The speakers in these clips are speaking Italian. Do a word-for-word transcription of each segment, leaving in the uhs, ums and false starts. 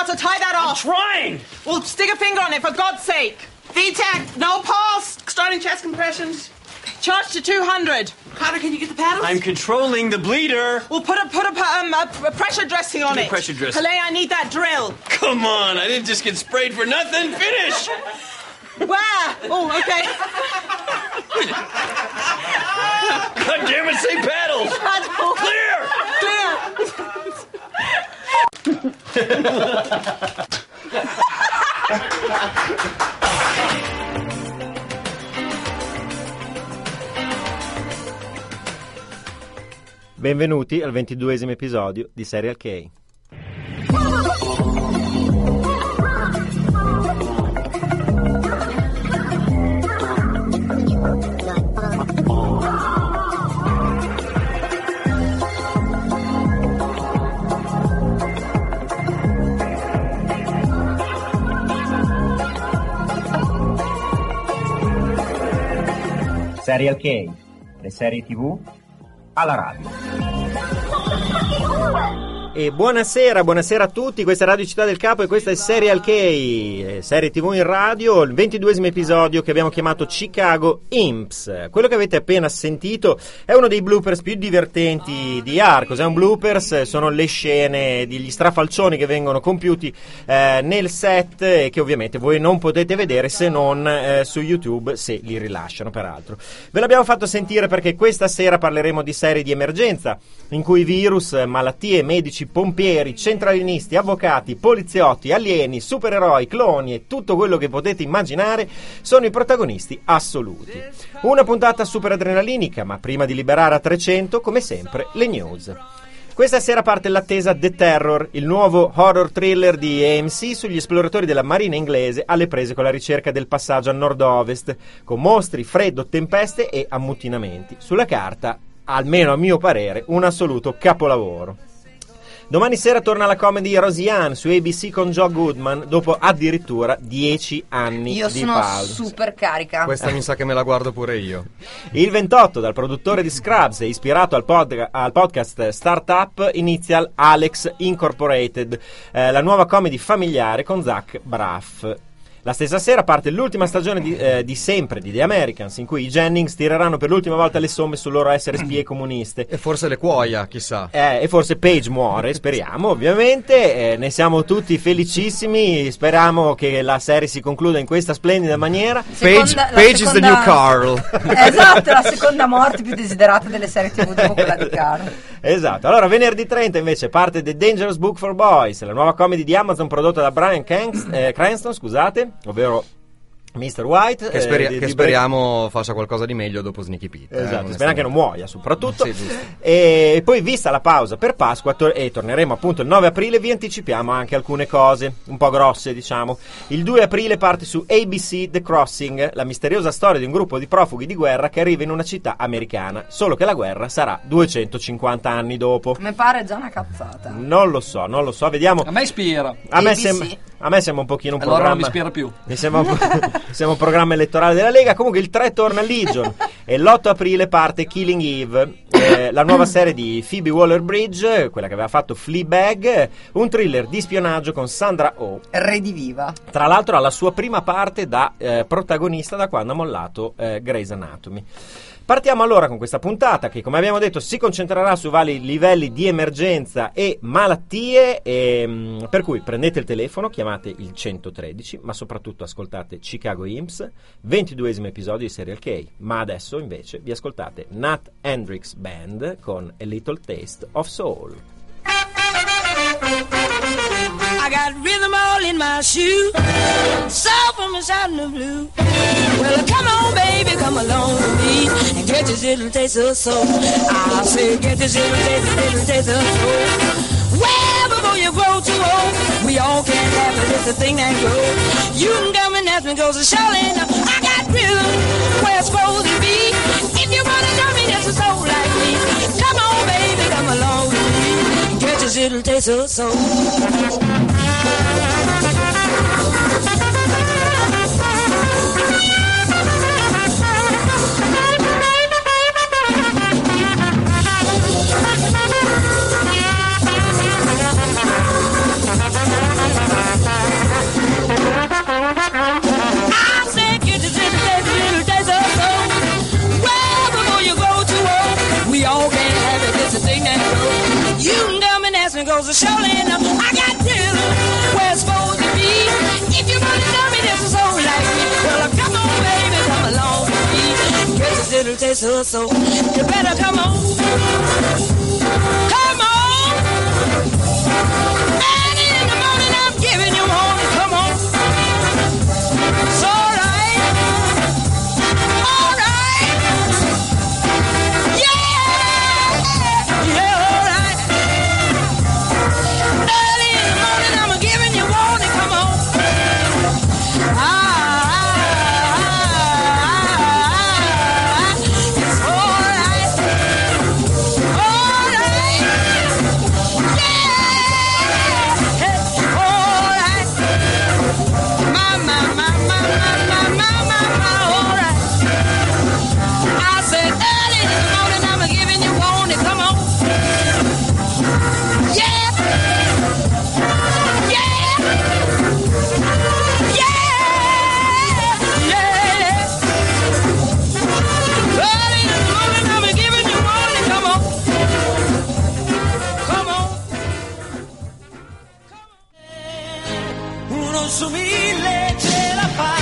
Carter, tie that off. I'm trying. Well, stick a finger on it, for God's sake. V TAC, no pulse. Starting chest compressions. Charge to two hundred. Carter, can you get the paddles? I'm controlling the bleeder. Well, put a put a, um, a, a pressure dressing on Give me it. pressure dressing. Calais, I need that drill. Come on, I didn't just get sprayed for nothing. Finish. Wow. Oh, okay. God damn it, say paddles. Paddles. Benvenuti al ventiduesimo episodio di Serial K. Serial K, le serie tivù alla radio. E buonasera, buonasera a tutti, questa è Radio Città del Capo e questa è Serial K, serie tivù in radio, il ventiduesimo episodio che abbiamo chiamato Chicago Imps. Quello che avete appena sentito è uno dei bloopers più divertenti di Ar. Cos'è un bloopers? Sono le scene degli strafalcioni che vengono compiuti eh, nel set e che ovviamente voi non potete vedere se non eh, su YouTube, se li rilasciano peraltro. Ve l'abbiamo fatto sentire perché questa sera parleremo di serie di emergenza in cui virus, malattie, medici, pompieri, centralinisti, avvocati, poliziotti, alieni, supereroi, cloni e tutto quello che potete immaginare sono i protagonisti assoluti. Una puntata super adrenalinica, ma prima di liberare a trecento, come sempre, le news. Questa sera parte l'attesa The Terror, il nuovo horror thriller di A M C sugli esploratori della marina inglese alle prese con la ricerca del passaggio a nord-ovest, con mostri, freddo, tempeste e ammutinamenti. Sulla carta, almeno a mio parere, un assoluto capolavoro. Domani sera torna la comedy Roseanne su A B C con Joe Goodman dopo addirittura dieci anni io di sono pausa. super carica. Questa mi sa che me la guardo pure io. Il ventotto, dal produttore di Scrubs e ispirato al, pod- al podcast Startup, inizia Alex Incorporated, eh, la nuova comedy familiare con Zach Braff. La stessa sera parte l'ultima stagione di, eh, di sempre di The Americans, in cui i Jennings tireranno per l'ultima volta le somme sul loro essere spie comuniste. E forse le cuoia, chissà. Eh, e forse Paige muore, speriamo ovviamente, eh, ne siamo tutti felicissimi, speriamo che la serie si concluda in questa splendida maniera. Page, Seconda, Page seconda... is the new Carl. Esatto, la seconda morte più desiderata delle serie tivù dopo quella di Carl. Esatto, allora venerdì trenta invece parte The Dangerous Book for Boys, la nuova comedy di Amazon prodotta da Bryan Cranst- eh, Cranston, scusate, ovvero mister White, che, speri- eh, di, che di speriamo Break... faccia qualcosa di meglio dopo Sneaky Pete. Esatto, eh, speriamo che non muoia soprattutto. Sì, e poi vista la pausa per Pasqua to- e torneremo appunto il nove aprile, vi anticipiamo anche alcune cose un po' grosse, diciamo. Il due aprile parte su A B C The Crossing, la misteriosa storia di un gruppo di profughi di guerra che arriva in una città americana, solo che la guerra sarà duecentocinquanta anni dopo. Mi pare già una cazzata. Non lo so, non lo so, vediamo. A me ispira. A me, A B C. sem- a me sembra un pochino un Allora programma. non mi ispira più. Mi sembra un, po- sembra un programma elettorale della Lega. Comunque il tre torna Legion e l'otto aprile parte Killing Eve, eh, la nuova serie di Phoebe Waller-Bridge, quella che aveva fatto Fleabag, un thriller di spionaggio con Sandra Oh. Rediviva. Tra l'altro ha la sua prima parte da eh, protagonista da quando ha mollato eh, Grey's Anatomy. Partiamo allora con questa puntata che, come abbiamo detto, si concentrerà su vari livelli di emergenza e malattie, e, mh, per cui prendete il telefono, chiamate il centotredici, ma soprattutto ascoltate Chicago Imps, ventiduesimo episodio di Serial K. Ma adesso invece vi ascoltate Nat Hendrix Band con A Little Taste of Soul. I got rhythm all in my shoe, soul from inside the blue. Well, come on, baby, come along with me and get this little taste of soul. I say, get this little taste, little taste of soul. Well, before you grow too old, we all can have it. It's a thing that grows. You can come and ask me, goes to Charlotte. I got rhythm where it's supposed to be. If you wanna know me, that's a soul like me. Come on, baby, come along with me and get this little taste of soul. cause surely enough I got ten where it's supposed to be. If you wanna tell me this is all like me, well come on baby, come along with me. Get this little taste of soul. You better come on. Come on. Early in the morning I'm giving you one. Come on. It's alright. Alright. Yeah. Yeah, alright. Early in the morning I'm giving you one. Come on. Ah, ah, ah, ah. It's alright. Alright. Yeah. It's alright. My, my, my, my, my, my, my, my, my, alright. I said early in the morning I'm giving you one. Come on. Yeah. Yeah. Yeah. Yeah. Early in the morning I'm giving you one. Come on. Come on. Uno su mille ce la fa.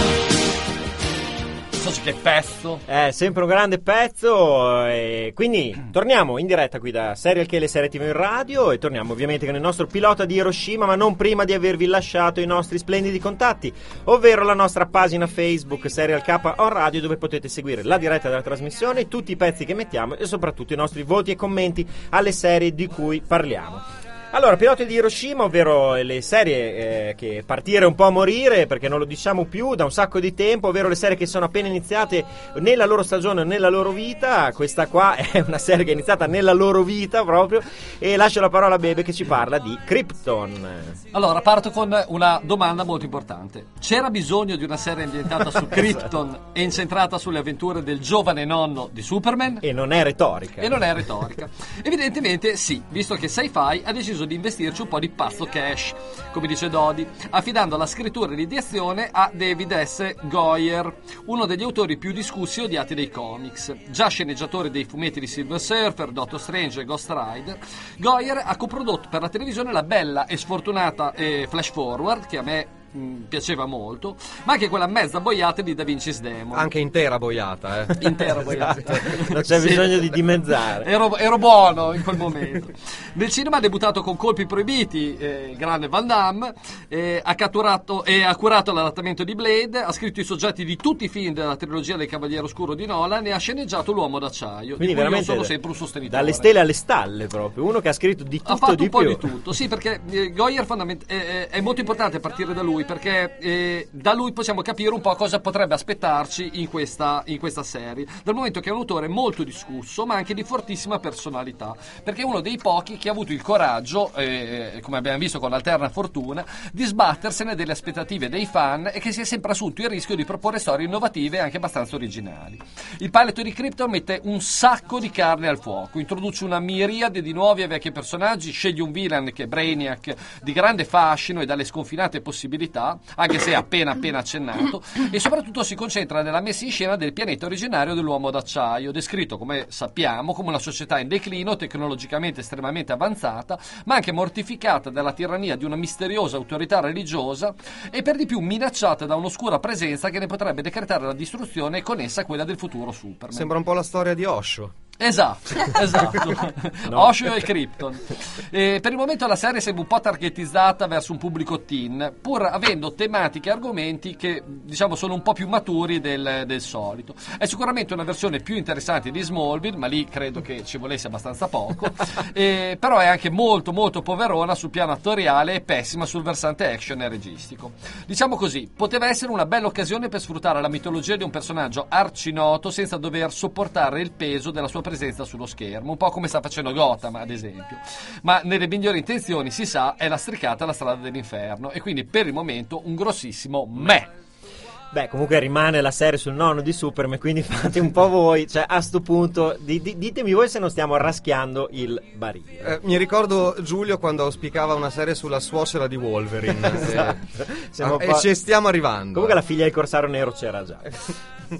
Non so che pezzo. È sempre un grande pezzo, e quindi torniamo in diretta qui da Serial K, le serie tivù in radio, e torniamo ovviamente con il nostro pilota di Hiroshima, ma non prima di avervi lasciato i nostri splendidi contatti, ovvero la nostra pagina Facebook Serial K on Radio, dove potete seguire la diretta della trasmissione, tutti i pezzi che mettiamo e soprattutto i nostri voti e commenti alle serie di cui parliamo. Allora, piloti di Hiroshima, ovvero le serie eh, che partire un po' a morire, perché non lo diciamo più da un sacco di tempo, ovvero le serie che sono appena iniziate nella loro stagione o nella loro vita. Questa qua è una serie che è iniziata nella loro vita proprio, e lascio la parola a Bebe che ci parla di Krypton. Allora, parto con una domanda molto importante. C'era bisogno di una serie ambientata su Krypton e incentrata sulle avventure del giovane nonno di Superman? E non è retorica. E non è retorica. Evidentemente sì, visto che Sci-Fi ha deciso di investirci un po' di pazzo cash, come dice Dodi, affidando la scrittura e l'ideazione a David S. Goyer, uno degli autori più discussi e odiati dei comics. Già sceneggiatore dei fumetti di Silver Surfer, Doctor Strange e Ghost Rider, Goyer ha coprodotto per la televisione la bella e sfortunata eh, Flash Forward, che a me mh, piaceva molto, ma anche quella mezza boiata di Da Vinci's Demon. Anche intera boiata, eh. Intera boiata. Non c'è Sì. bisogno di dimezzare. Ero, ero buono in quel momento. Nel cinema ha debuttato con Colpi proibiti, eh, il grande Van Damme, eh, ha catturato e ha curato l'adattamento di Blade, ha scritto i soggetti di tutti i film della trilogia del Cavaliere Oscuro di Nolan e ha sceneggiato L'Uomo d'Acciaio. Quindi di cui veramente io sono sempre un sostenitore. dalle stelle alle stalle proprio, uno che ha scritto di tutto Ha fatto di un po' più. di tutto, sì, perché eh, Goyer fondament- è, è, è molto importante partire da lui, perché eh, da lui possiamo capire un po' cosa potrebbe aspettarci in questa, in questa serie, dal momento che è un autore molto discusso ma anche di fortissima personalità, perché è uno dei pochi che ha avuto il coraggio, eh, come abbiamo visto con l'Alterna Fortuna, di sbattersene delle aspettative dei fan e che si è sempre assunto il rischio di proporre storie innovative e anche abbastanza originali. Il pilot di Krypton mette un sacco di carne al fuoco, introduce una miriade di nuovi e vecchi personaggi, sceglie un villain che è Brainiac, di grande fascino e dalle sconfinate possibilità, anche se appena appena accennato, e soprattutto si concentra nella messa in scena del pianeta originario dell'Uomo d'Acciaio, descritto, come sappiamo, come una società in declino, tecnologicamente estremamente avanzata, ma anche mortificata dalla tirannia di una misteriosa autorità religiosa e per di più minacciata da un'oscura presenza che ne potrebbe decretare la distruzione e con essa quella del futuro Superman. Sembra un po' la storia di Osho. Esatto, esatto. No. Osho e Krypton. Eh, per il momento la serie sembra un po' targetizzata verso un pubblico teen, pur avendo tematiche e argomenti che, diciamo, sono un po' più maturi del, del solito. È sicuramente una versione più interessante di Smallville, ma lì credo che ci volesse abbastanza poco. Eh, però è anche molto molto poverona sul piano attoriale e pessima sul versante action e registico. Diciamo così, poteva essere una bella occasione per sfruttare la mitologia di un personaggio arcinoto senza dover sopportare il peso della sua presenza sullo schermo, un po' come sta facendo Gotham ad esempio, ma nelle migliori intenzioni, si sa, è lastricata la strada dell'inferno, e quindi per il momento un grossissimo meh. Beh, comunque rimane la serie sul nonno di Superman, quindi fate un po' voi, cioè a sto punto di, di, ditemi voi se non stiamo raschiando il barile. Eh, mi ricordo Giulio quando auspicava una serie sulla suocera di Wolverine. Esatto. Siamo Ah, un e po'- ci stiamo arrivando. Comunque la figlia del Corsario Nero c'era già.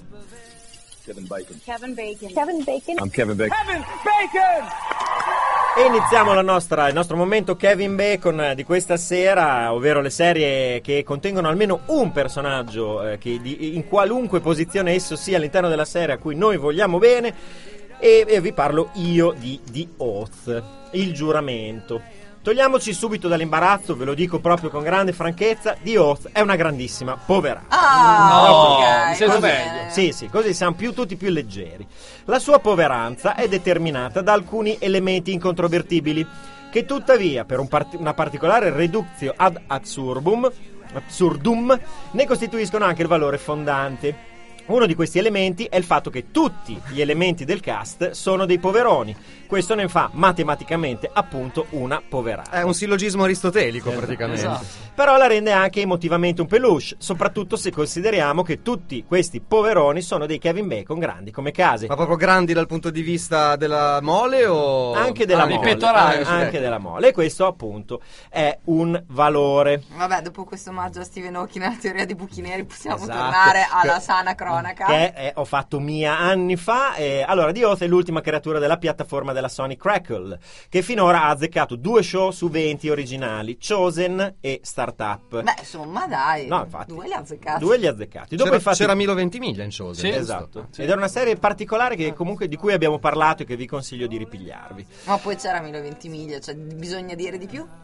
Kevin Bacon. Kevin Bacon. Kevin Bacon. I'm Kevin Bacon. Kevin Bacon! E iniziamo la nostra, il nostro momento Kevin Bacon di questa sera, ovvero le serie che contengono almeno un personaggio eh, che di, in qualunque posizione esso sia all'interno della serie a cui noi vogliamo bene, e, e vi parlo io di The Oath, il giuramento. Togliamoci subito dall'imbarazzo, ve lo dico proprio con grande franchezza, The Oath è una grandissima poverata. Ah, No, ok, mi sento va meglio. bene. Sì, sì, così siamo più, tutti più leggeri. La sua poveranza è determinata da alcuni elementi incontrovertibili, che tuttavia, per un part- una particolare reductio ad absurdum, absurdum, ne costituiscono anche il valore fondante. Uno di questi elementi è il fatto che tutti gli elementi del cast sono dei poveroni. Questo ne fa matematicamente appunto una poverata. È un sillogismo aristotelico, Esatto, praticamente. esatto. Però la rende anche emotivamente un peluche, soprattutto se consideriamo che tutti questi poveroni sono dei Kevin Bacon grandi come case. Ma proprio grandi dal punto di vista della mole o... Anche della Ah, di mole, pettorali, eh, sì. anche della mole, e questo appunto è un valore. Vabbè, dopo questo omaggio a Stephen Hawking nella teoria dei buchi neri possiamo Esatto. tornare alla Che- sana cronaca. Che eh, ho fatto mia anni fa. E, allora, The Oath è l'ultima creatura della piattaforma della Sony Crackle, che finora ha azzeccato due show su venti originali, Chosen e Startup. Beh, insomma, dai. No, infatti. Due li ha azzeccati. Due li ha azzeccati. Dopo C'era, infatti c'era Milo Ventimiglia in Chosen. Sì. Esatto. Ed era una serie particolare che comunque di cui abbiamo parlato e che vi consiglio di ripigliarvi. Ma poi c'era Milo Ventimiglia, cioè bisogna dire di più.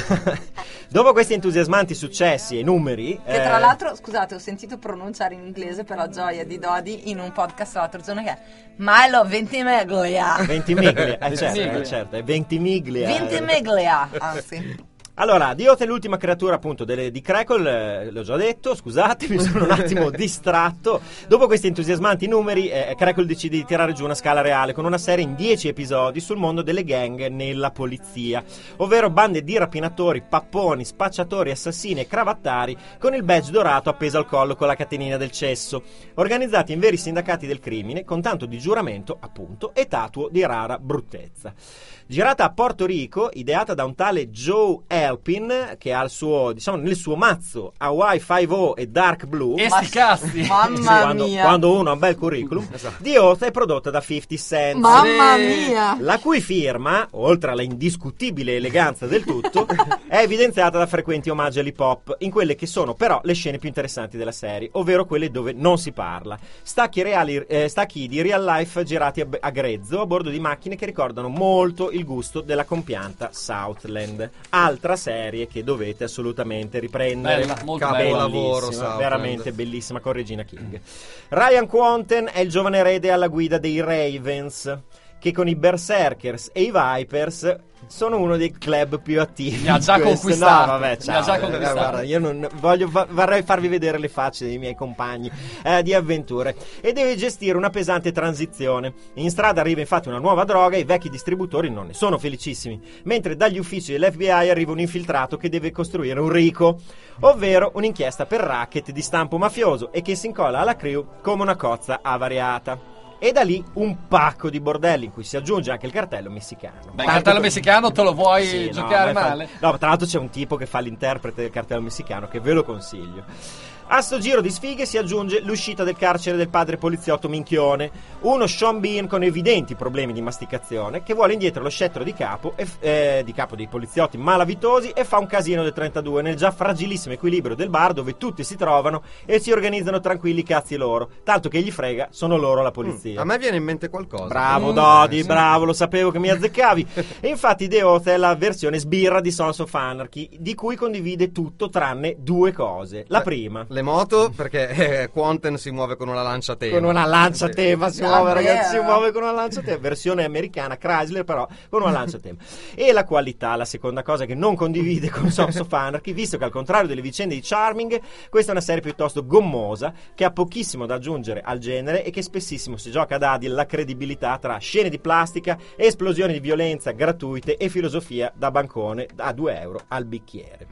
Dopo questi entusiasmanti successi e numeri, Che tra eh, l'altro, scusate, ho sentito pronunciare in inglese per la gioia di Dodi in un podcast l'altro giorno che è Milo Ventimiglia. Ventimiglia, eh, certo, Ventimiglia. eh, certo, è Ventimiglia. Ventimiglia, anzi. Allora, The Oath è l'ultima creatura appunto delle, di Crackle, eh, l'ho già detto, scusate, mi sono un attimo distratto. Dopo questi entusiasmanti numeri, eh, Crackle decide di tirare giù una scala reale con una serie in dieci episodi sul mondo delle gang nella polizia, ovvero bande di rapinatori, papponi, spacciatori, assassini e cravattari con il badge dorato appeso al collo con la catenina del cesso, organizzati in veri sindacati del crimine con tanto di giuramento, appunto, e tatuo di rara bruttezza. Girata a Porto Rico, ideata da un tale Joe Alpin, che ha il suo, diciamo, nel suo mazzo Hawaii cinque e Dark Blue. E sti cazzi. Sì, Mamma quando, mia. quando uno ha un bel curriculum. The Oath è prodotta da fifty Cent, Mamma Sì. mia. la cui firma, oltre alla indiscutibile eleganza del tutto, è evidenziata da frequenti omaggi all'hip hop, in quelle che sono però le scene più interessanti della serie, ovvero quelle dove non si parla. Stacchi, reali, eh, stacchi di real life girati a, a grezzo a bordo di macchine che ricordano molto il gusto della compianta Southland, altra serie che dovete assolutamente riprendere. Bella, molto Capolavoro, Bellissima, Southland. veramente bellissima, con Regina King. Ryan Quanten è il giovane erede alla guida dei Ravens, che con i Berserkers e i Vipers sono uno dei club più attivi. Mi ha già in questo. conquistato. No, vabbè, Mi ciao. ha già Eh, conquistato. guarda, io non voglio fa- vorrei farvi vedere le facce dei miei compagni eh, di avventure, e deve gestire una pesante transizione. In strada arriva infatti una nuova droga e i vecchi distributori non ne sono felicissimi, mentre dagli uffici dell'F B I arriva un infiltrato che deve costruire un RICO, ovvero un'inchiesta per racket di stampo mafioso, e che si incolla alla crew come una cozza avariata. E da lì un pacco di bordelli in cui si aggiunge anche il cartello messicano. Beh, il Tanto cartello per- messicano te lo vuoi Sì, no, giocare ma fa- male? No, tra l'altro c'è un tipo che fa l'interprete del cartello messicano che ve lo consiglio. A sto giro di sfighe si aggiunge l'uscita del carcere del padre poliziotto minchione, uno Sean Bean con evidenti problemi di masticazione che vuole indietro lo scettro di capo, e, f- eh, di capo dei poliziotti malavitosi, e fa un casino del trentadue nel già fragilissimo equilibrio del bar dove tutti si trovano e si organizzano tranquilli cazzi loro, tanto che gli frega, sono loro la polizia. A me viene in mente qualcosa. Bravo Mm, Dodi, eh, sì. bravo, lo sapevo che mi azzeccavi. E infatti The Oath è la versione sbirra di Sons of Anarchy, di cui condivide tutto tranne due cose. La Beh, prima, Le moto, perché eh, Quanten si muove con una lancia tema. con una lancia tema si muove, Davvero? ragazzi, si muove con una lancia tema, versione americana Chrysler però con una lancia tema. E la qualità, la seconda cosa che non condivide con Sons of Anarchy, visto che al contrario delle vicende di Charming, questa è una serie piuttosto gommosa che ha pochissimo da aggiungere al genere e che spessissimo si gioca a dargli la credibilità tra scene di plastica, esplosioni di violenza gratuite e filosofia da bancone a due euro al bicchiere.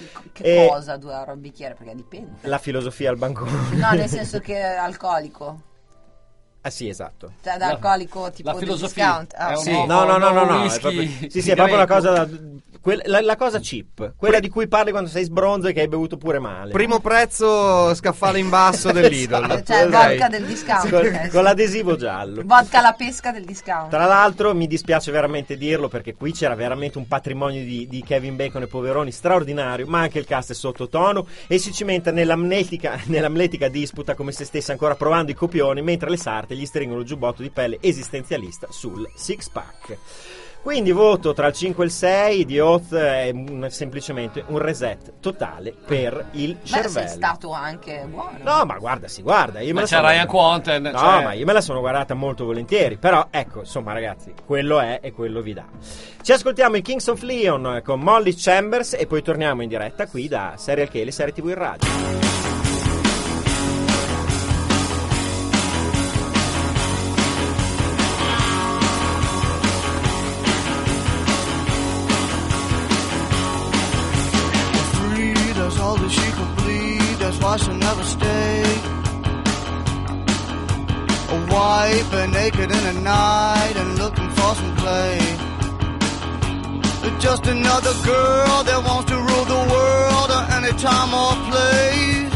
Che E- cosa, due euro al bicchiere? Perché dipende. La filosofia al bancone. No, nel senso che è alcolico. Ah sì, esatto. Cioè, da alcolico tipo la di filosofia discount. Ah, è ok. un- No, no, no, no, no, è whisky proprio- sì, sì, è proprio una greco. cosa da- quel- la, la cosa cheap, quella di cui parli quando sei sbronzo e che hai bevuto pure male. Primo prezzo scaffale in basso dell'Idol. Esatto. Cioè, Ok. vodka del discount. con, eh, sì. con l'adesivo giallo. Vodka alla pesca del discount. Tra l'altro mi dispiace veramente dirlo perché qui c'era veramente un patrimonio di, di Kevin Bacon e Poveroni straordinario, ma anche il cast è sottotono e si cimenta nell'amnetica, nell'amletica disputa come se stesse ancora provando i copioni mentre le sarte gli stringono il giubbotto di pelle esistenzialista sul six pack. Quindi voto tra il cinque e il sei di Oath è un- semplicemente un reset totale per il Beh, cervello. sei stato anche buono. No, ma guarda, si guarda. Io me Ma la c'è sono Ryan guardata- Quanten, No, cioè- ma io me la sono guardata molto volentieri. Però, ecco, insomma, ragazzi, quello è e quello vi dà. Ci ascoltiamo i Kings of Leon con Molly Chambers e poi torniamo in diretta qui da Serial K, le serie tivù in radio. Free, that's all that she could bleed, that's why she'll never stay. A wife, but naked in the night and looking for some play. Just another girl that wants to rule the world at any time or place.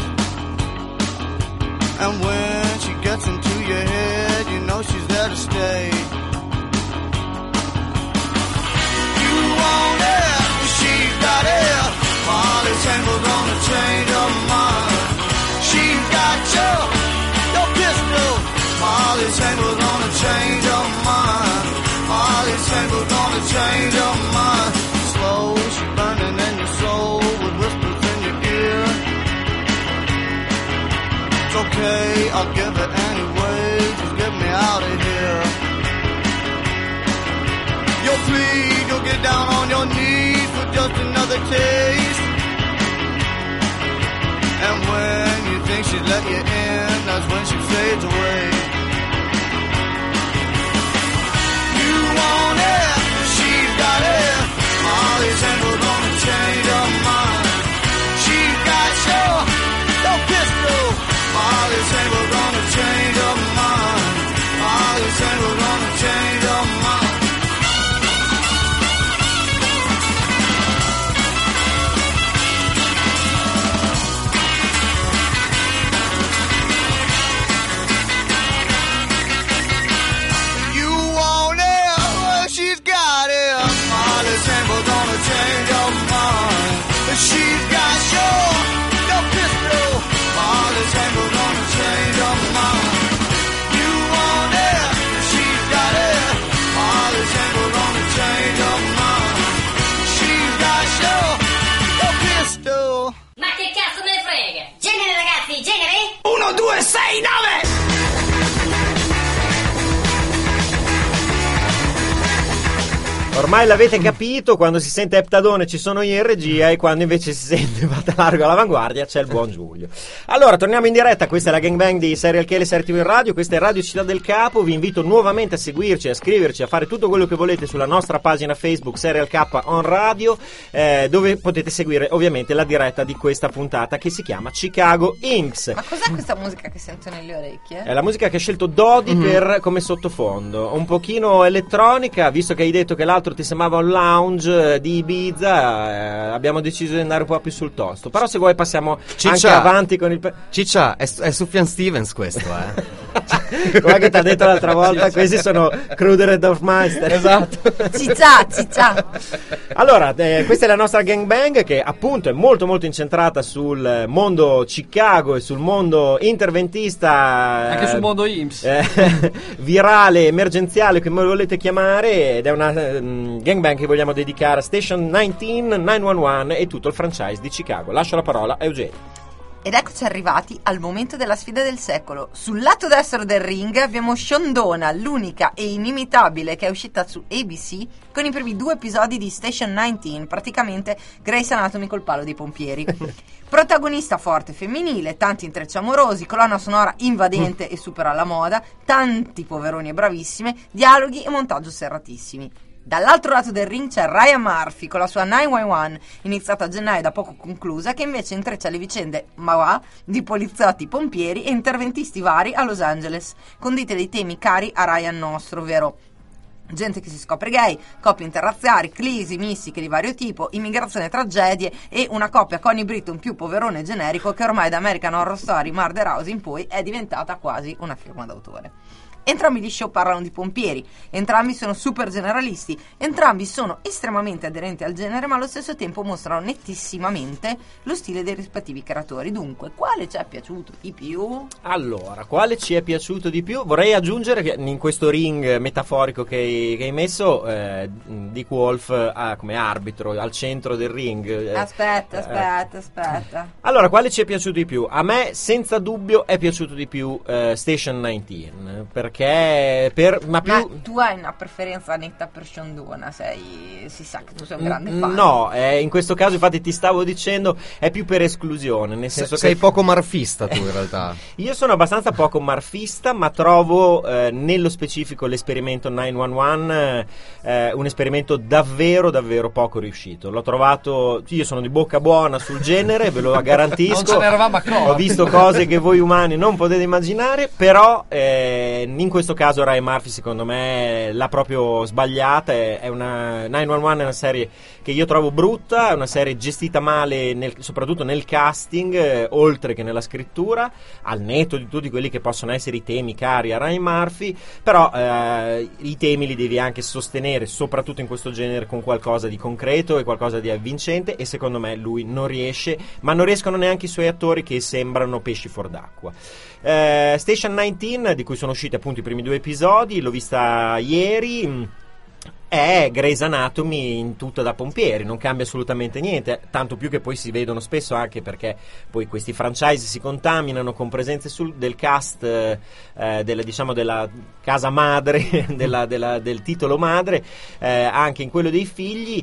And when she gets into your head, you know she's there to stay. You want it, she's got it. Molly Tangle's gonna change her mind. She's got your, your pistol. Molly Tangle's gonna change her mind. Molly Tangle's gonna change her mind. Slow, she's burning in your soul with whispers in your ear. It's okay, I'll give it anyway. Just get me out of here. You'll plead, you'll get down on your knees for just another taste. And when you think she's let you in, that's when she fades away. You want it, she's got it. Molly Tangle's gonna change her mind. She's got your, your pistol. Molly Tangle's gonna change her mind. Molly Tangle's gonna change her mind. You want it, well, she's got it. Molly Tangle's gonna change her mind. She's got your, your pistol. Molly Tangle's gonna change her mind. You want it, she's got it. Molly Tangle's gonna change her mind. She's got your, your pistol. Ma che cazzo me ne frega? Genere ragazzi, genere? Uno, due, sei, nove! Ormai l'avete capito, quando si sente Eptadone ci sono io in regia e quando invece si sente Vata Largo all'avanguardia c'è il buon Giulio. Allora, torniamo in diretta, questa è la gangbang di Serial K, le serie tivù in radio, questa è Radio Città del Capo, vi invito nuovamente a seguirci, a scriverci, a fare tutto quello che volete sulla nostra pagina Facebook Serial K on Radio, eh, dove potete seguire ovviamente la diretta di questa puntata che si chiama Chicago Imps. Ma cos'è questa musica che sento nelle orecchie? È la musica che ha scelto Dodi per, come sottofondo, un pochino elettronica, visto che hai detto che l'altro ti sembrava un lounge eh, di Ibiza, eh, abbiamo deciso di andare un po' più sul tosto. Però se vuoi passiamo Ciccia. anche avanti con il... pe- Ciccia, è, è Sufjan Stevens questo, eh. Come che ti ha detto l'altra volta, questi sono Kruder e Dorfmeister. Esatto. Ciccia, ciccia. Allora, eh, questa è la nostra gangbang che appunto è molto molto incentrata sul mondo Chicago e sul mondo interventista, Anche eh, sul mondo I M S. eh, virale, emergenziale, come lo volete chiamare, ed è una ehm, gangbang che vogliamo dedicare a Station diciannove, nove uno uno e tutto il franchise di Chicago. Lascio la parola a Eugenio. Ed eccoci arrivati al momento della sfida del secolo. Sul lato destro del ring abbiamo Shondona, l'unica e inimitabile che è uscita su A B C con i primi due episodi di Station diciannove, praticamente Grey's Anatomy col palo dei pompieri. Protagonista forte femminile, tanti intrecci amorosi, colonna sonora invadente e super alla moda, tanti poveroni e bravissime, dialoghi e montaggio serratissimi. Dall'altro lato del ring c'è Ryan Murphy con la sua nove uno uno, iniziata a gennaio e da poco conclusa, che invece intreccia le vicende ma va di poliziotti, pompieri e interventisti vari a Los Angeles, condite dei temi cari a Ryan nostro, ovvero gente che si scopre gay, coppie interrazziali, crisi mistiche di vario tipo, immigrazione, tragedie e una coppia Connie Britton più poverone generico che ormai da American Horror Story Murder House in poi è diventata quasi una firma d'autore. Entrambi gli show parlano di pompieri, entrambi sono super generalisti, entrambi sono estremamente aderenti al genere, ma allo stesso tempo mostrano nettissimamente lo stile dei rispettivi creatori. Dunque, quale ci è piaciuto di più? Allora, quale ci è piaciuto di più? Vorrei aggiungere che in questo ring metaforico che hai, che hai messo, eh, Dick Wolf ha come arbitro al centro del ring. Eh, Aspetta, eh, aspetta, aspetta. Allora, quale ci è piaciuto di più? A me, senza dubbio, è piaciuto di più eh, Station diciannove, perché per, ma più... Ma tu hai una preferenza netta per Shondona, sei, si sa che tu sei un grande fan. No, eh, in questo caso infatti ti stavo dicendo è più per esclusione, nel senso Se, che sei poco marfista tu in realtà. Io sono abbastanza poco marfista, ma trovo eh, nello specifico l'esperimento nove uno uno eh, un esperimento davvero davvero poco riuscito. L'ho trovato, io sono di bocca buona sul genere, ve lo garantisco. Non ce ne eravamo accorti. Ho visto cose che voi umani non potete immaginare, però eh, in questo caso Ryan Murphy secondo me l'ha proprio sbagliata. È, è una nove uno uno è una serie che io trovo brutta, è una serie gestita male nel, soprattutto nel casting, eh, oltre che nella scrittura, al netto di tutti quelli che possono essere i temi cari a Ryan Murphy, però eh, i temi li devi anche sostenere, soprattutto in questo genere, con qualcosa di concreto e qualcosa di avvincente, e secondo me lui non riesce, ma non riescono neanche i suoi attori, che sembrano pesci fuor d'acqua. eh, Station diciannove, di cui sono usciti appunto i primi due episodi, l'ho vista ieri. È Grey's Anatomy in tutta da pompieri, non cambia assolutamente niente, tanto più che poi si vedono spesso, anche perché poi questi franchise si contaminano con presenze sul, del cast eh, della, diciamo della casa madre della, della, del titolo madre, eh, anche in quello dei figli.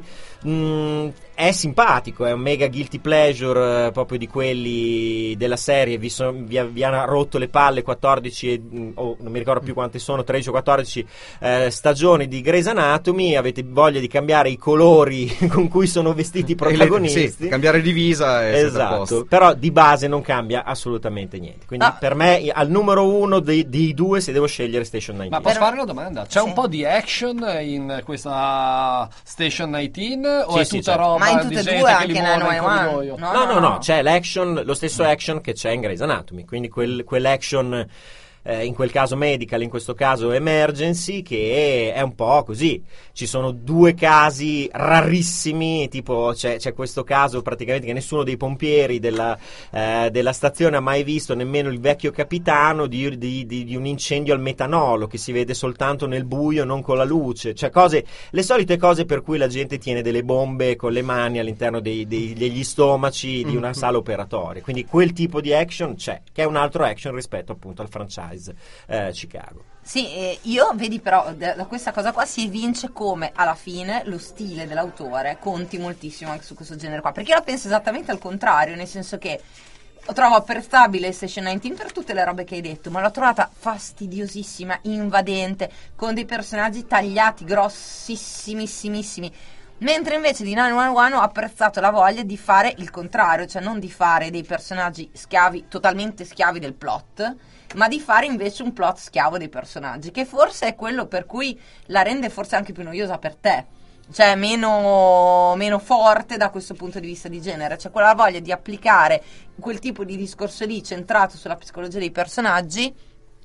Mm, è simpatico, è un mega guilty pleasure, eh, proprio di quelli della serie. Vi, so, vi, vi hanno rotto le palle quattordici e, oh, non mi ricordo più quante sono, tredici o quattordici eh, stagioni di Grey's Anatomy, avete voglia di cambiare i colori con cui sono vestiti i protagonisti, Sì, cambiare divisa e esatto, però di base non cambia assolutamente niente, quindi Ah. per me al numero uno dei, dei due, se devo scegliere, Station Ma diciannove. posso Però- fare una domanda? C'è Sì. un po' di action in questa Station diciannove o Sì, è sì, tutta certo. roba Ma in di tutte e gente due, che anche li nella muove in nove uno uno. corridoio? No, No, no, no, c'è l'action, lo stesso action che c'è in Grey's Anatomy, quindi quel, quell'action, eh, in quel caso medical, in questo caso emergency, che è un po' così. Ci sono due casi rarissimi, tipo c'è, c'è questo caso praticamente che nessuno dei pompieri della, eh, della stazione ha mai visto, nemmeno il vecchio capitano, di, di, di, di un incendio al metanolo che si vede soltanto nel buio, non con la luce, cioè cose, le solite cose per cui la gente tiene delle bombe con le mani all'interno dei, dei, degli stomaci di una sala operatoria. Quindi quel tipo di action c'è, che è un altro action rispetto appunto al franchise eh, Chicago. Sì, eh, io vedi però da, da questa cosa qua si evince come alla fine lo stile dell'autore conti moltissimo anche su questo genere qua, perché io la penso esattamente al contrario, nel senso che trovo apprezzabile Station diciannove per tutte le robe che hai detto, ma l'ho trovata fastidiosissima, invadente, con dei personaggi tagliati grossissimissimissimi. Mentre invece di nove uno uno ho apprezzato la voglia di fare il contrario, cioè non di fare dei personaggi schiavi, totalmente schiavi del plot, ma di fare invece un plot schiavo dei personaggi, che forse è quello per cui la rende forse anche più noiosa per te, cioè meno, meno forte da questo punto di vista di genere, cioè quella voglia di applicare quel tipo di discorso lì centrato sulla psicologia dei personaggi,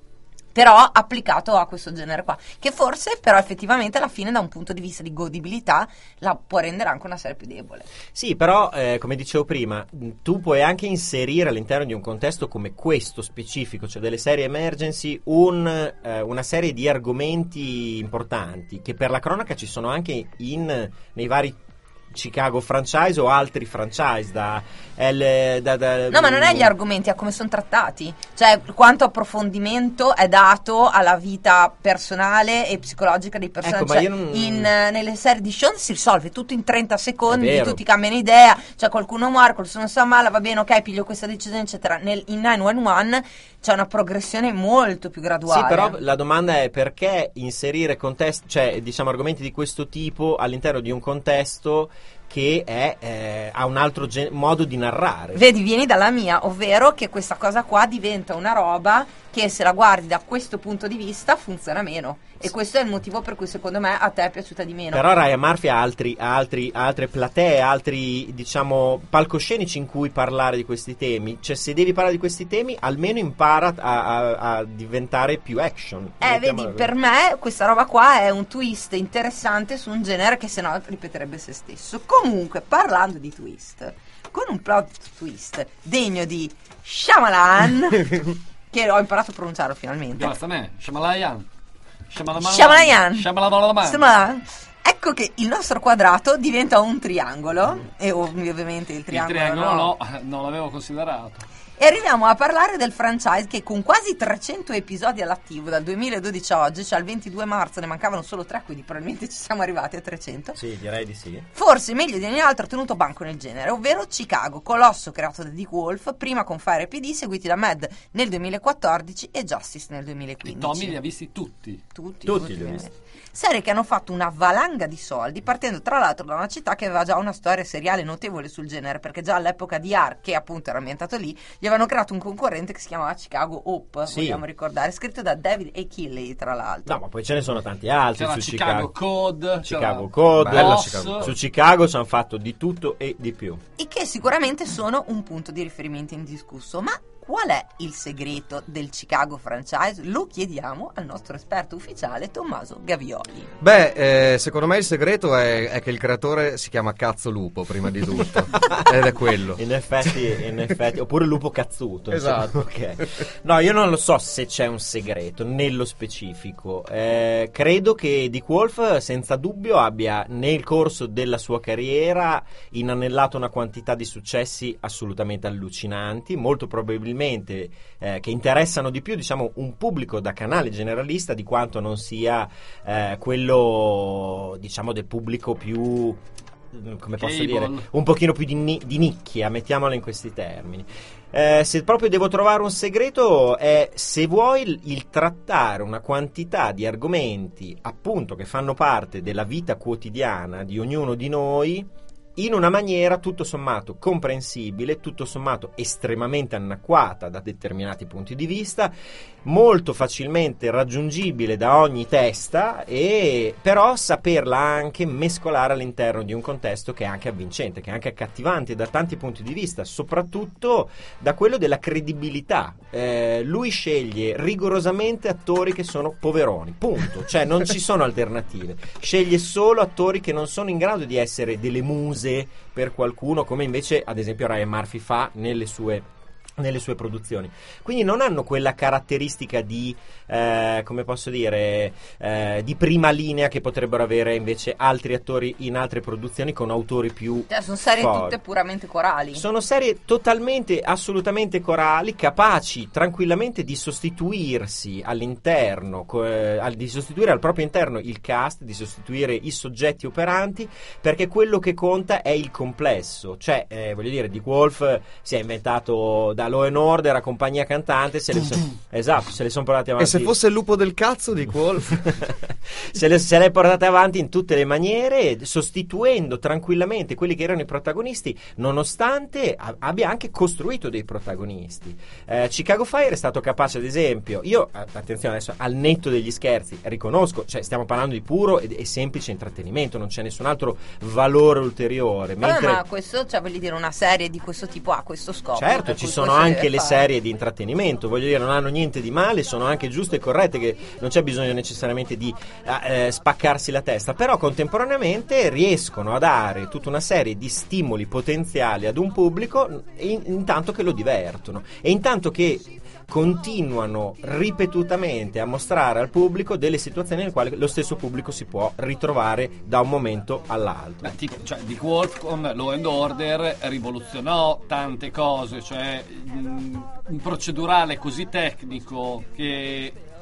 però applicato a questo genere qua, che forse però effettivamente alla fine da un punto di vista di godibilità la può rendere anche una serie più debole. Sì, però eh, come dicevo prima, tu puoi anche inserire all'interno di un contesto come questo specifico, cioè delle serie emergency, un, eh, una serie di argomenti importanti che per la cronaca ci sono anche in, nei vari Chicago franchise o altri franchise da, L, da, da No, ma non è gli argomenti, è come sono trattati, cioè quanto approfondimento è dato alla vita personale e psicologica dei personaggi. Ecco, ma Cioè, io non- in, eh, nelle serie di Sean si risolve tutto in trenta secondi, È vero. tutti cambiano idea, cioè qualcuno muore, qualcuno sta male, va bene, ok, piglio questa decisione, eccetera. Nel, in nove uno uno c'è una progressione molto più graduale. Sì, però la domanda è perché inserire contest- cioè diciamo argomenti di questo tipo all'interno di un contesto che è, eh, ha un altro gen- modo di narrare. Vedi, vieni dalla mia, ovvero che questa cosa qua diventa una roba che se la guardi da questo punto di vista funziona meno, e questo è il motivo per cui secondo me a te è piaciuta di meno. Però Ryan Murphy ha altri, ha altri, ha altre platee, altri, diciamo, palcoscenici in cui parlare di questi temi. Cioè, se devi parlare di questi temi, almeno impara a, a, a diventare più action. Eh, vedi, per me questa roba qua è un twist interessante su un genere che sennò ripeterebbe se stesso. Comunque, parlando di twist, con un plot twist degno di Shyamalan che ho imparato a pronunciarlo finalmente. Grazie a me, Shyamalan. Shyamalan. Shyamalan. Shyamalan. Shyamalan. Ecco che il nostro quadrato diventa un triangolo, e ovviamente il Il triangolo, triangolo no. no, non l'avevo considerato. E arriviamo a parlare del franchise che con quasi trecento episodi all'attivo dal duemiladodici a oggi, cioè al ventidue marzo ne mancavano solo tre, quindi probabilmente ci siamo arrivati a trecento. Sì, direi di sì. Forse meglio di ogni altro ha tenuto banco nel genere, ovvero Chicago, colosso creato da Dick Wolf, prima con Fire P D, seguiti da Mad nel duemilaquattordici e Justice nel E duemilaquindici. Tommy li ha visti tutti. Tutti, Tutti li ho bene. visti. Serie che hanno fatto una valanga di soldi, partendo tra l'altro da una città che aveva già una storia seriale notevole sul genere, perché già all'epoca di Ark, che appunto era ambientato lì, gli avevano creato un concorrente che si chiamava Chicago Hope, Sì. vogliamo ricordare, scritto da David E. Kelley, tra l'altro. No, ma poi ce ne sono tanti altri C'era su Chicago, Chicago. Code, Chicago c'era Code, Bella Boss. Chicago. Su Chicago ci hanno fatto di tutto e di più. E che sicuramente sono un punto di riferimento indiscusso, ma qual è il segreto del Chicago franchise? Lo chiediamo al nostro esperto ufficiale Tommaso Gavioli. Beh, eh, secondo me il segreto è, è che il creatore si chiama Cazzo Lupo, prima di tutto. Ed è quello. In effetti, in effetti, oppure lupo cazzuto. insomma. Esatto. Ok. No, io non lo so se c'è un segreto nello specifico. Eh, credo che Dick Wolf, senza dubbio, abbia nel corso della sua carriera inanellato una quantità di successi assolutamente allucinanti, molto probabilmente eh, che interessano di più, diciamo, un pubblico da canale generalista di quanto non sia eh, quello, diciamo, del pubblico più, come posso Cable. dire, un pochino più di, ni- di nicchia, mettiamola in questi termini. Eh, se proprio devo trovare un segreto è, se vuoi, il, il trattare una quantità di argomenti appunto che fanno parte della vita quotidiana di ognuno di noi in una maniera tutto sommato comprensibile, tutto sommato estremamente anacquata da determinati punti di vista, molto facilmente raggiungibile da ogni testa, e però saperla anche mescolare all'interno di un contesto che è anche avvincente, che è anche accattivante da tanti punti di vista, soprattutto da quello della credibilità. Eh, lui sceglie rigorosamente attori che sono poveroni, punto, cioè non ci sono alternative, sceglie solo attori che non sono in grado di essere delle muse per qualcuno, come invece ad esempio Ryan Murphy fa nelle sue nelle sue produzioni. Quindi non hanno quella caratteristica di eh, come posso dire eh, di prima linea che potrebbero avere invece altri attori in altre produzioni con autori più Cioè, sono serie forti. tutte puramente corali. Sono serie totalmente, assolutamente corali, capaci tranquillamente di sostituirsi all'interno, co- eh, al- di sostituire al proprio interno il cast, di sostituire i soggetti operanti, perché quello che conta è il complesso. Cioè, eh, voglio dire, Dick Wolf si è inventato da Law and Order a compagnia cantante, se le son- esatto, se le sono portate E avanti. se fosse il lupo del cazzo di Wolf? se, le, se le è portate avanti in tutte le maniere, sostituendo tranquillamente quelli che erano i protagonisti, nonostante a- abbia anche costruito dei protagonisti. Eh, Chicago Fire è stato capace, ad esempio, io, a- attenzione adesso, al netto degli scherzi, riconosco, cioè stiamo parlando di puro e, e semplice intrattenimento, non c'è nessun altro valore ulteriore. Vabbè, Mentre ma questo, cioè, voglio dire, una serie di questo tipo ha questo scopo. certo, per ci cui sono questo anche deve le fare. serie di intrattenimento, voglio dire, non hanno niente di male, sono anche giuste e corrette, che non c'è bisogno necessariamente di eh, spaccarsi la testa, però contemporaneamente riescono a dare tutta una serie di stimoli potenziali ad un pubblico in- intanto che lo divertono e intanto che continuano ripetutamente a mostrare al pubblico delle situazioni nelle quali lo stesso pubblico si può ritrovare da un momento all'altro. Beh, tipo, cioè, Dick Wolf con Law and Order rivoluzionò tante cose, cioè mh, un procedurale così tecnico che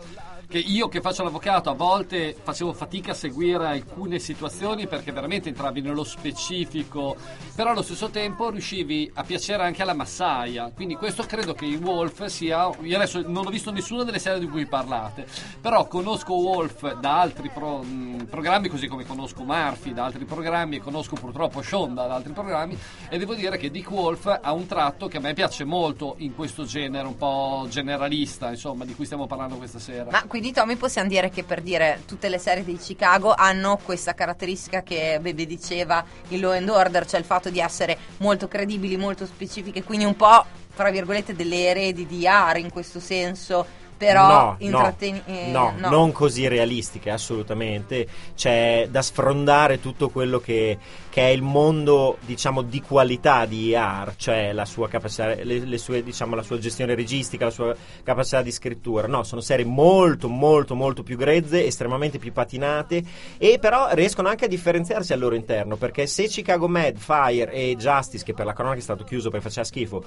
che io che faccio l'avvocato a volte facevo fatica a seguire alcune situazioni perché veramente entravi nello specifico, però allo stesso tempo riuscivi a piacere anche alla massaia, quindi questo credo che i Wolf sia, io adesso non ho visto nessuna delle serie di cui parlate, però conosco Wolf da altri pro, mh, programmi, così come conosco Murphy da altri programmi e conosco purtroppo Shonda da altri programmi, e devo dire che Dick Wolf ha un tratto che a me piace molto in questo genere un po' generalista, insomma, di cui stiamo parlando questa sera. Ma quindi Tommy possiamo dire che, per dire, tutte le serie di Chicago hanno questa caratteristica che Bebe diceva in Law and Order, cioè il fatto di essere molto credibili, molto specifiche, quindi un po' tra virgolette delle eredi di A R in questo senso. Però no, intratteni- no, eh, no, no, non così realistiche, assolutamente. C'è da sfrondare tutto quello che, che è il mondo, diciamo, di qualità di E R, cioè la sua capacità, le, le sue, diciamo, la sua gestione registica, la sua capacità di scrittura. No, sono serie molto, molto, molto più grezze, estremamente più patinate, e però riescono anche a differenziarsi al loro interno, perché se Chicago Med, Fire e Justice, che per la cronaca è stato chiuso perché faceva schifo,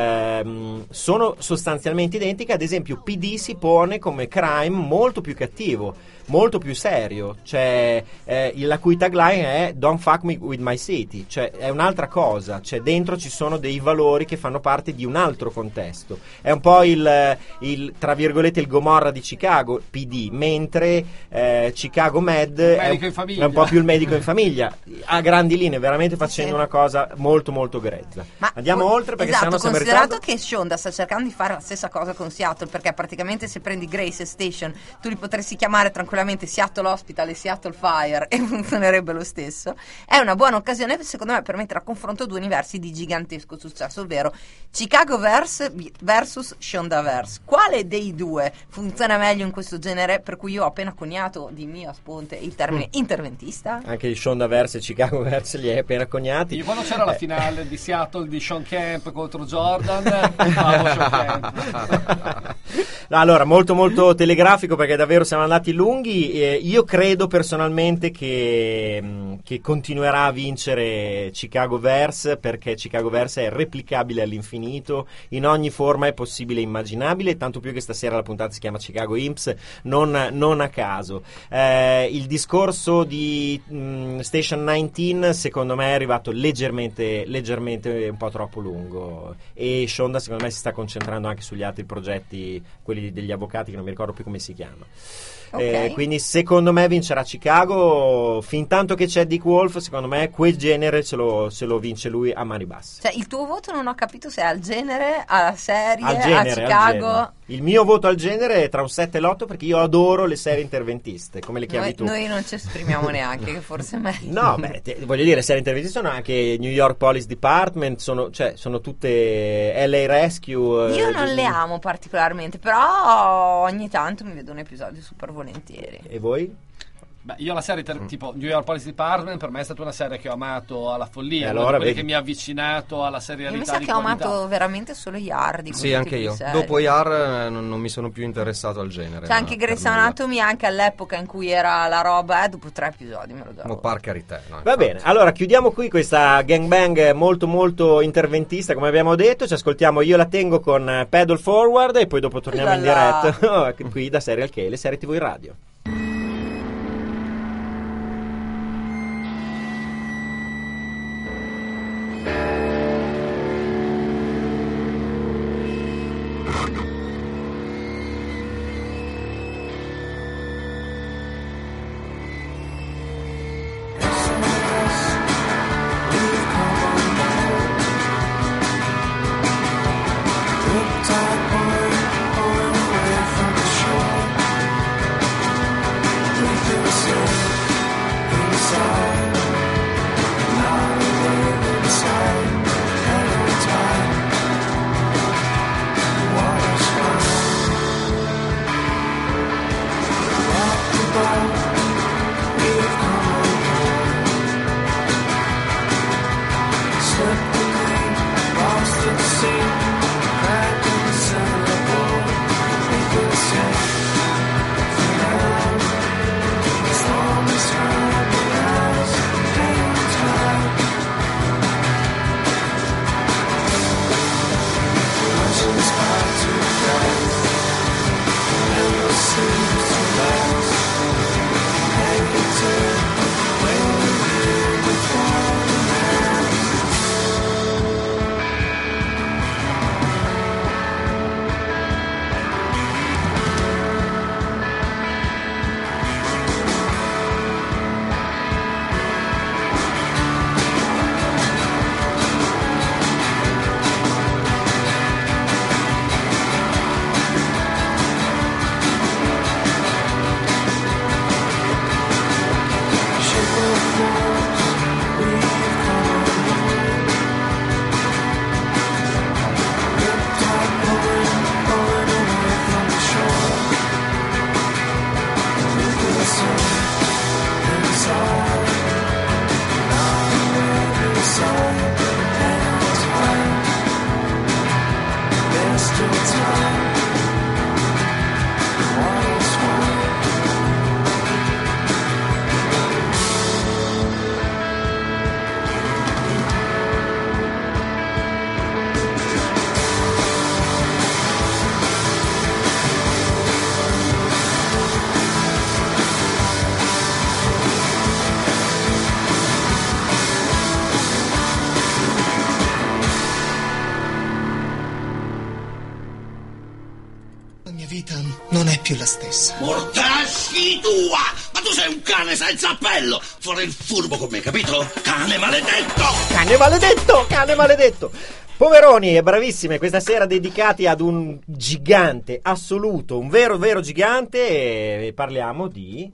ehm, sono sostanzialmente identiche, ad esempio P D si pone come crime molto più cattivo, molto più serio, cioè eh, la cui tagline è "Don't fuck me with my city", cioè è un'altra cosa, cioè dentro ci sono dei valori che fanno parte di un altro contesto. È un po' il, il tra virgolette il Gomorra di Chicago, P D, mentre eh, Chicago Med è un, è un po' più il medico in famiglia, a grandi linee, veramente facendo sì. una cosa molto molto grezza. Ma andiamo co- oltre perché esatto, sennò siamo in considerato ritardo. che Shonda sta cercando di fare la stessa cosa con Seattle, perché praticamente se prendi Grace e Station tu li potresti chiamare tranquillamente Seattle Hospital e Seattle Fire e funzionerebbe lo stesso. È una buona occasione secondo me per mettere a confronto due universi di gigantesco successo, ovvero Chicagoverse versus Shondaverse. Quale dei due funziona meglio in questo genere, per cui io ho appena coniato di mio a sponte il termine Mm. interventista? Anche i Shondaverse e Chicagoverse li hai appena coniati. Io quando c'era la Eh. finale di Seattle di Sean Kemp contro Jordan, favo Sean Kemp. No, allora, molto molto telegrafico perché davvero siamo andati lunghi. Eh, io credo personalmente che, mh, che continuerà a vincere Chicagoverse, perché Chicagoverse è replicabile all'infinito, in ogni forma è possibile e immaginabile, tanto più che stasera la puntata si chiama Chicago Imps, non, non a caso. Eh, il discorso di mh, Station diciannove secondo me è arrivato leggermente, leggermente un po' troppo lungo, e Shonda secondo me si sta concentrando anche sugli altri progetti, quelli degli avvocati che non mi ricordo più come si chiama. Okay. Eh, quindi secondo me vincerà Chicago. Fin tanto che c'è Dick Wolf, secondo me quel genere se lo, se lo vince lui a mani basse. Cioè il tuo voto non ho capito se è al genere, alla serie, Al genere, a al Chicago. genere. Il mio voto al genere è tra un sette e l'otto, perché io adoro le serie interventiste, come le chiami Noi, tu. noi non ci esprimiamo neanche, che forse è meglio. No, beh, te- voglio dire, serie interventiste sono anche New York Police Department, sono, cioè, sono tutte L A Rescue. Io eh, non le amo particolarmente, però ogni tanto mi vedo un episodio super volentieri. E voi? Beh, io la serie ter- tipo New York Police Department per me è stata una serie che ho amato alla follia, E una allora di quelle vedi. che mi ha avvicinato alla Io serialità mi sa di che ho qualità. amato veramente solo Yard di Sì, questi anche tipi io. di serie. Dopo Yar eh, non, non mi sono più interessato al genere. C'è ma anche per Grey's nulla. Anatomy, anche all'epoca in cui era la roba, eh, dopo tre episodi me lo davo. Ma par carità, no, Va infatti. bene, allora chiudiamo qui questa gangbang molto molto interventista, come abbiamo detto. Ci ascoltiamo Io la tengo con eh, Pedal Forward, e poi dopo torniamo in Lala. diretta qui da Serial K, le serie tivù in radio. Riptide boy, pulling away from the shore. più la stessa. Mortasci tua! Ma tu sei un cane senza appello! Fare il furbo con me, capito? Cane maledetto! Cane maledetto! Cane maledetto! Poveroni e bravissime, questa sera dedicati ad un gigante assoluto, un vero vero gigante, e parliamo di...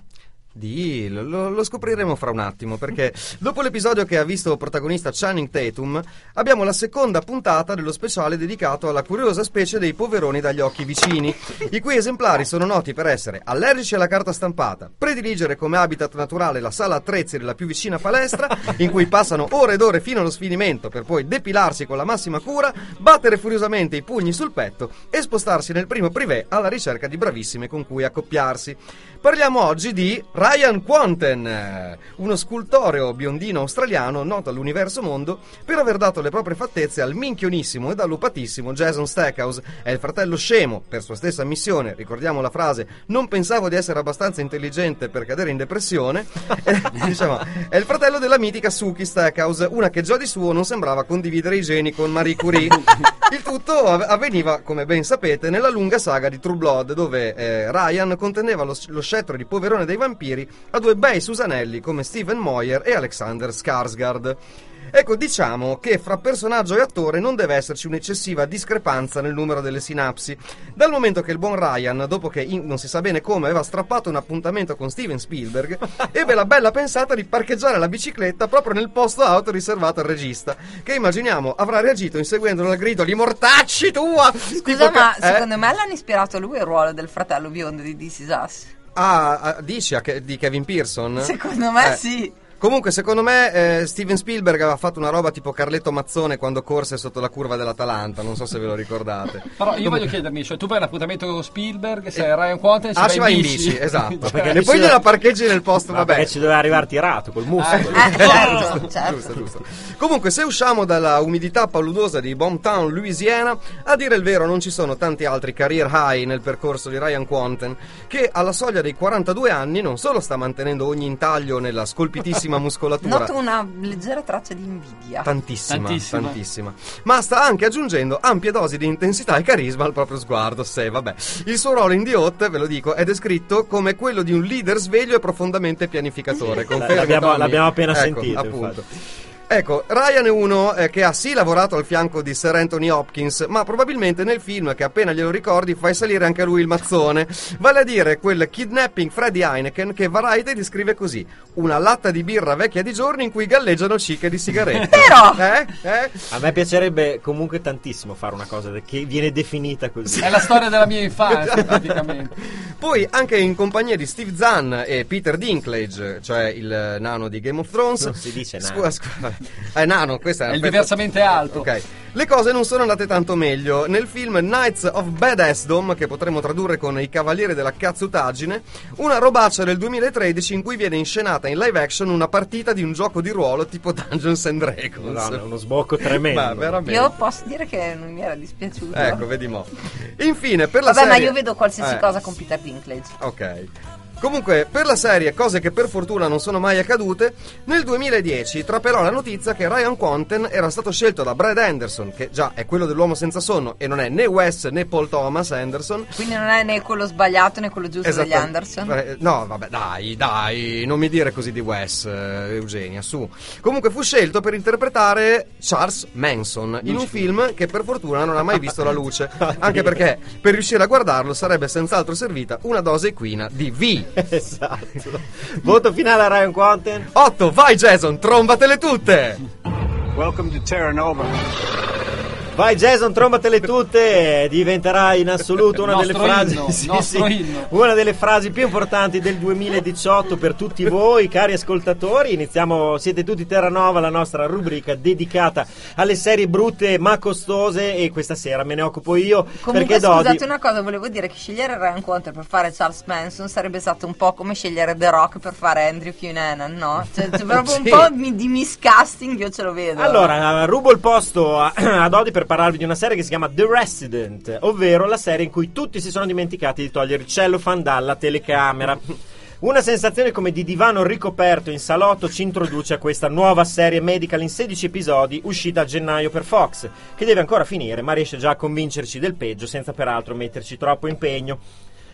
Di, lo, lo scopriremo fra un attimo, perché dopo l'episodio che ha visto protagonista Channing Tatum abbiamo la seconda puntata dello speciale dedicato alla curiosa specie dei poveroni dagli occhi vicini, i cui esemplari sono noti per essere allergici alla carta stampata, prediligere come habitat naturale la sala attrezzi della più vicina palestra, in cui passano ore ed ore fino allo sfinimento per poi depilarsi con la massima cura, battere furiosamente i pugni sul petto e spostarsi nel primo privé alla ricerca di bravissime con cui accoppiarsi. Parliamo oggi di Ryan Quanten, uno scultoreo biondino australiano noto all'universo mondo per aver dato le proprie fattezze al minchionissimo ed allupatissimo Jason Stackhouse. È il fratello scemo, per sua stessa ammissione, ricordiamo la frase "non pensavo di essere abbastanza intelligente per cadere in depressione", eh, diciamo, è il fratello della mitica Suki Stackhouse, una che già di suo non sembrava condividere i geni con Marie Curie. Il tutto avveniva, come ben sapete, nella lunga saga di True Blood, dove eh, Ryan conteneva lo, lo scettro di poverone dei vampiri a due bei Susanelli come Steven Moyer e Alexander Skarsgård. Ecco, diciamo che fra personaggio e attore non deve esserci un'eccessiva discrepanza nel numero delle sinapsi, dal momento che il buon Ryan, dopo che in, non si sa bene come aveva strappato un appuntamento con Steven Spielberg, ebbe la bella pensata di parcheggiare la bicicletta proprio nel posto auto riservato al regista, che immaginiamo avrà reagito inseguendolo al grido di "mortacci tua!" Scusa, ma che, eh? secondo me l'hanno ispirato lui il ruolo del fratello biondo di This Is Us. Ah, ah, dici a che, di Kevin Pearson? Secondo me eh. sì. Comunque, secondo me, eh, Steven Spielberg aveva fatto una roba tipo Carletto Mazzone quando corse sotto la curva dell'Atalanta, non so se ve lo ricordate. Però io Comunque... voglio chiedermi, cioè tu vai all'appuntamento con Spielberg, sei eh, Ryan Quanten, ah, ci vai in bici, bici, esatto. cioè, e poi gliela parcheggi nel posto, Ma vabbè. perché ci doveva arrivare tirato col muscolo. Eh, certo, giusto, certo. giusto, giusto. Comunque, se usciamo dalla umidità paludosa di Boomtown, Louisiana, a dire il vero non ci sono tanti altri career high nel percorso di Ryan Quanten, che alla soglia dei quarantadue anni non solo sta mantenendo ogni intaglio nella scolpitissima muscolatura. Noto una leggera traccia di invidia. Tantissima, Tantissima, tantissima. Ma sta anche aggiungendo ampie dosi di intensità e carisma al proprio sguardo. Se, vabbè. Il suo ruolo in The Hot, ve lo dico, è descritto come quello di un leader sveglio e profondamente pianificatore. Confermi, L'abbiamo, Tommy? l'abbiamo appena Ecco, sentito, appunto. infatti. Ecco, Ryan è uno eh, che ha sì lavorato al fianco di Sir Anthony Hopkins, ma probabilmente nel film, che appena glielo ricordi, fai salire anche lui il mazzone. Vale a dire quel Kidnapping Freddy Heineken che Variety descrive così: una latta di birra vecchia di giorni in cui galleggiano cicche di sigarette. Però! Eh? Eh? A me piacerebbe comunque tantissimo fare una cosa che viene definita così. È la storia della mia infanzia, praticamente. Poi anche in compagnia di Steve Zahn e Peter Dinklage, cioè il nano di Game of Thrones. Non si dice nano. Scusa, scusa. È nano, questo è, È il diversamente alto. Ok. Le cose non sono andate tanto meglio. Nel film Knights of Badassdom, che potremmo tradurre con I Cavalieri della Cazzutaggine, una robaccia del duemilatredici in cui viene inscenata in live action una partita di un gioco di ruolo tipo Dungeons and Dragons. Madonna, uno sbocco tremendo. Ma veramente. Io posso dire che non mi era dispiaciuto. Ecco, vedi mo. Infine, per la Vabbè, serie... ma io vedo qualsiasi Eh. cosa con Peter Dinklage. Ok. Comunque, per la serie, cose che per fortuna non sono mai accadute, nel duemiladieci trapelò la notizia che Ryan Quanten era stato scelto da Brad Anderson, che già è quello dell'Uomo Senza Sonno e non è né Wes né Paul Thomas Anderson. Quindi non è né quello sbagliato né quello giusto degli Esatta- Anderson. Eh, No, vabbè, dai, dai, non mi dire così di Wes, eh, Eugenia, su. Comunque fu scelto per interpretare Charles Manson in un film che per fortuna non ha mai visto la luce, anche perché per riuscire a guardarlo sarebbe senz'altro servita una dose equina di V. Esatto. Voto finale a Ryan Quanten. otto, vai Jason, trombatele tutte! Welcome to Terra Nova. Vai Jason, trombatele tutte, diventerà in assoluto una delle Nostro frasi inno, sì, nostro sì, inno. una delle frasi più importanti del duemiladiciotto per tutti voi, cari ascoltatori. Iniziamo, siete tutti Terranova, la nostra rubrica dedicata alle serie brutte ma costose, e questa sera me ne occupo io. Comunque perché scusate Dodi... una cosa, volevo dire che scegliere Ryan Quanten per fare Charles Manson sarebbe stato un po' come scegliere The Rock per fare Andrew Cunanan, no? Cioè, c'è proprio un Sì. po' di, di miscasting, io ce lo vedo. Allora, rubo il posto a, a Dodi per parlarvi di una serie che si chiama The Resident, ovvero la serie in cui tutti si sono dimenticati di togliere il cellofan dalla telecamera. Una sensazione come di divano ricoperto in salotto ci introduce a questa nuova serie medical in sedici episodi, uscita a gennaio per Fox, che deve ancora finire ma riesce già a convincerci del peggio senza peraltro metterci troppo impegno.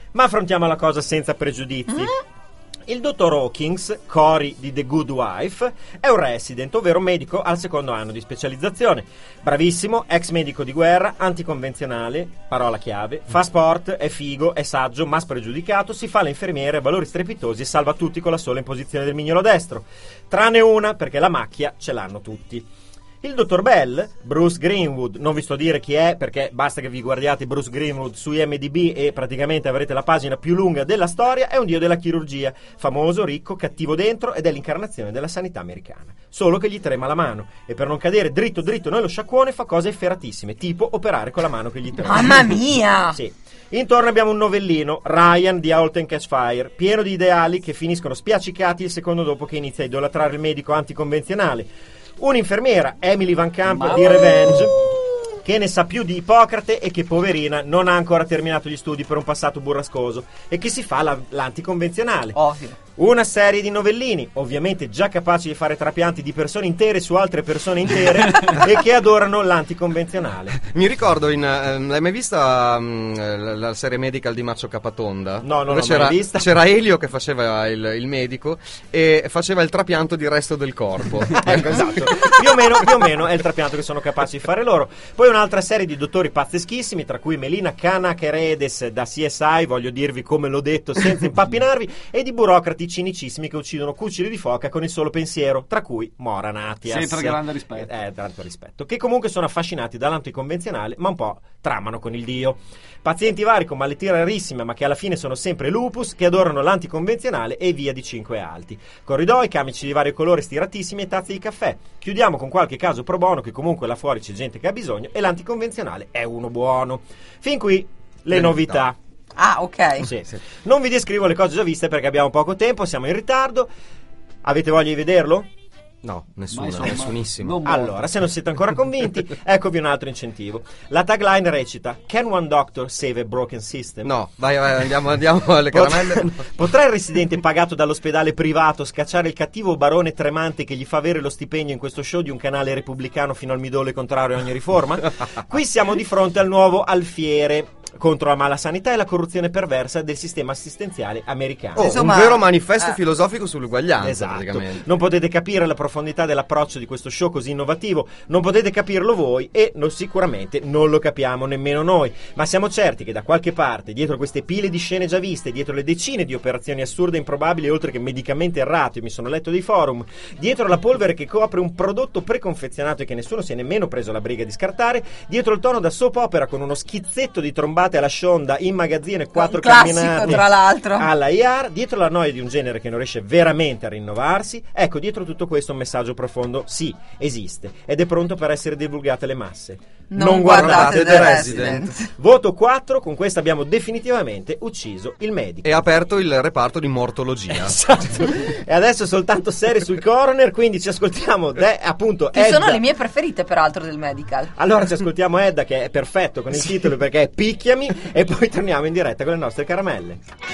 Ma affrontiamo la cosa senza pregiudizi. Mm? Il dottor Hawkins, Cory di The Good Wife, è un resident, ovvero medico al secondo anno di specializzazione. Bravissimo, ex medico di guerra, anticonvenzionale, parola chiave, fa sport, è figo, è saggio, ma spregiudicato, si fa l'infermiere a valori strepitosi e salva tutti con la sola imposizione del mignolo destro. Tranne una, perché la macchia ce l'hanno tutti. Il dottor Bell, Bruce Greenwood, non vi sto a dire chi è perché basta che vi guardiate Bruce Greenwood su I M D B e praticamente avrete la pagina più lunga della storia, è un dio della chirurgia, famoso, ricco, cattivo dentro ed è l'incarnazione della sanità americana. Solo che gli trema la mano e per non cadere dritto dritto nello sciacquone fa cose efferatissime, tipo operare con la mano che gli trema. Mamma mia! Sì. Intorno abbiamo un novellino, Ryan di Halt and Catch Fire, pieno di ideali che finiscono spiaccicati il secondo dopo che inizia a idolatrare il medico anticonvenzionale. Un'infermiera, Emily Van Camp Ma... di Revenge, che ne sa più di Ippocrate e che, poverina, non ha ancora terminato gli studi per un passato burrascoso e che si fa la, l'anticonvenzionale. Ovvio. Una serie di novellini, ovviamente già capaci di fare trapianti di persone intere su altre persone intere e che adorano l'anticonvenzionale. Mi ricordo, in, uh, l'hai mai vista um, la, la serie Medical di Maccio Capatonda? No, non l'ho c'era, mai vista. C'era Elio che faceva il, il medico e faceva il trapianto di resto del corpo. Ecco, esatto. Più o, meno, più o meno è il trapianto che sono capaci di fare loro. Poi un'altra serie di dottori pazzeschissimi, tra cui Melina Canacheredes da C S I, voglio dirvi come l'ho detto senza impappinarvi, e di burocrati cinicissimi che uccidono cuccioli di foca con il solo pensiero, tra cui Mora Natias. Sempre grande rispetto. Eh, tanto rispetto. Che comunque sono affascinati dall'anticonvenzionale, ma un po' tramano con il dio. Pazienti vari con malattie rarissime, ma che alla fine sono sempre lupus, che adorano l'anticonvenzionale e via di cinque alti. Corridoi, camici di vario colore stiratissimi e tazze di caffè. Chiudiamo con qualche caso pro bono, che comunque là fuori c'è gente che ha bisogno, e l'anticonvenzionale è uno buono. Fin qui le, le novità. novità. Ah, ok. Sì, sì. Non vi descrivo le cose già viste perché abbiamo poco tempo, siamo in ritardo. Avete voglia di vederlo? No, nessuno, nessunissimo. Allora, se non siete ancora convinti, eccovi un altro incentivo. La tagline recita: Can one doctor save a broken system? No, vai, vai, andiamo, andiamo alle caramelle. Potrà il residente pagato dall'ospedale privato scacciare il cattivo barone tremante che gli fa avere lo stipendio in questo show di un canale repubblicano fino al midollo contrario a ogni riforma? Qui siamo di fronte al nuovo alfiere contro la mala sanità e la corruzione perversa del sistema assistenziale americano. Oh, Insomma, un vero manifesto eh. filosofico sull'uguaglianza, esatto. praticamente. Non potete capire la profondità dell'approccio di questo show così innovativo, non potete capirlo voi e no, sicuramente non lo capiamo nemmeno noi, ma siamo certi che da qualche parte, dietro queste pile di scene già viste, dietro le decine di operazioni assurde e improbabili oltre che medicamente errate, io mi sono letto dei forum, dietro la polvere che copre un prodotto preconfezionato e che nessuno si è nemmeno preso la briga di scartare, dietro il tono da soap opera con uno schizzetto di trombate alla Shonda in magazzino e quattro camminate tra l'altro alla I R, dietro la noia di un genere che non riesce veramente a rinnovarsi, ecco, dietro tutto questo un messaggio profondo: sì, esiste ed è pronto per essere divulgato alle masse. Non, non guardate, guardate The Resident. Resident. Voto quattro, con questo abbiamo definitivamente ucciso il medico. E aperto il reparto di mortologia. Esatto. E adesso soltanto serie sul coroner, quindi ci ascoltiamo de, appunto che Edda. sono le mie preferite peraltro del medical. Allora ci ascoltiamo Edda, che è perfetto con il sì. titolo perché è Picchiami, e poi torniamo in diretta con le nostre caramelle.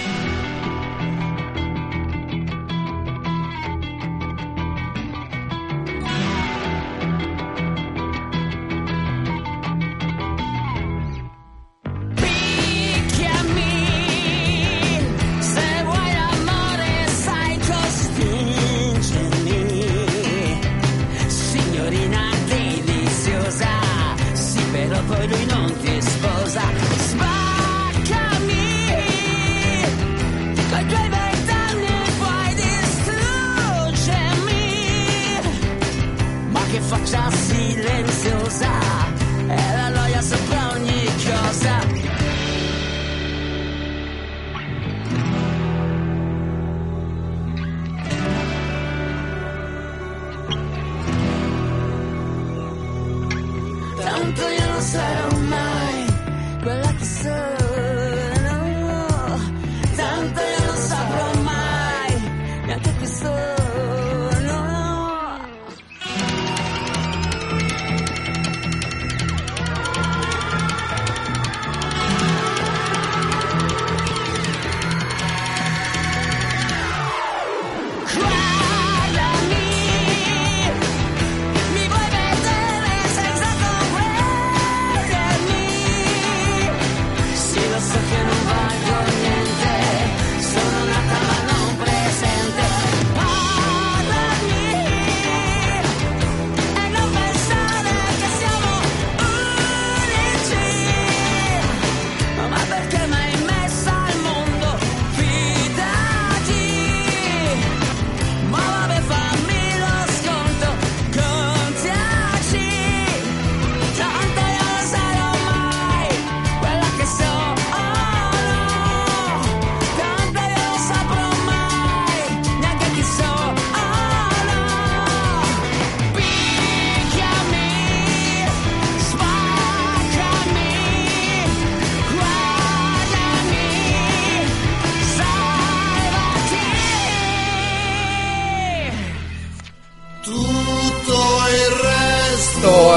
Poi lui non ti sposa, spaccami coi tuoi vent'anni e poi distruggermi, ma che faccia silenziosa è la noia sopra ogni cosa. Tanto io non sarò mai quella che sono, tanto io non saprò mai neanche chi sono. Mi vuoi vedere senza comprendere?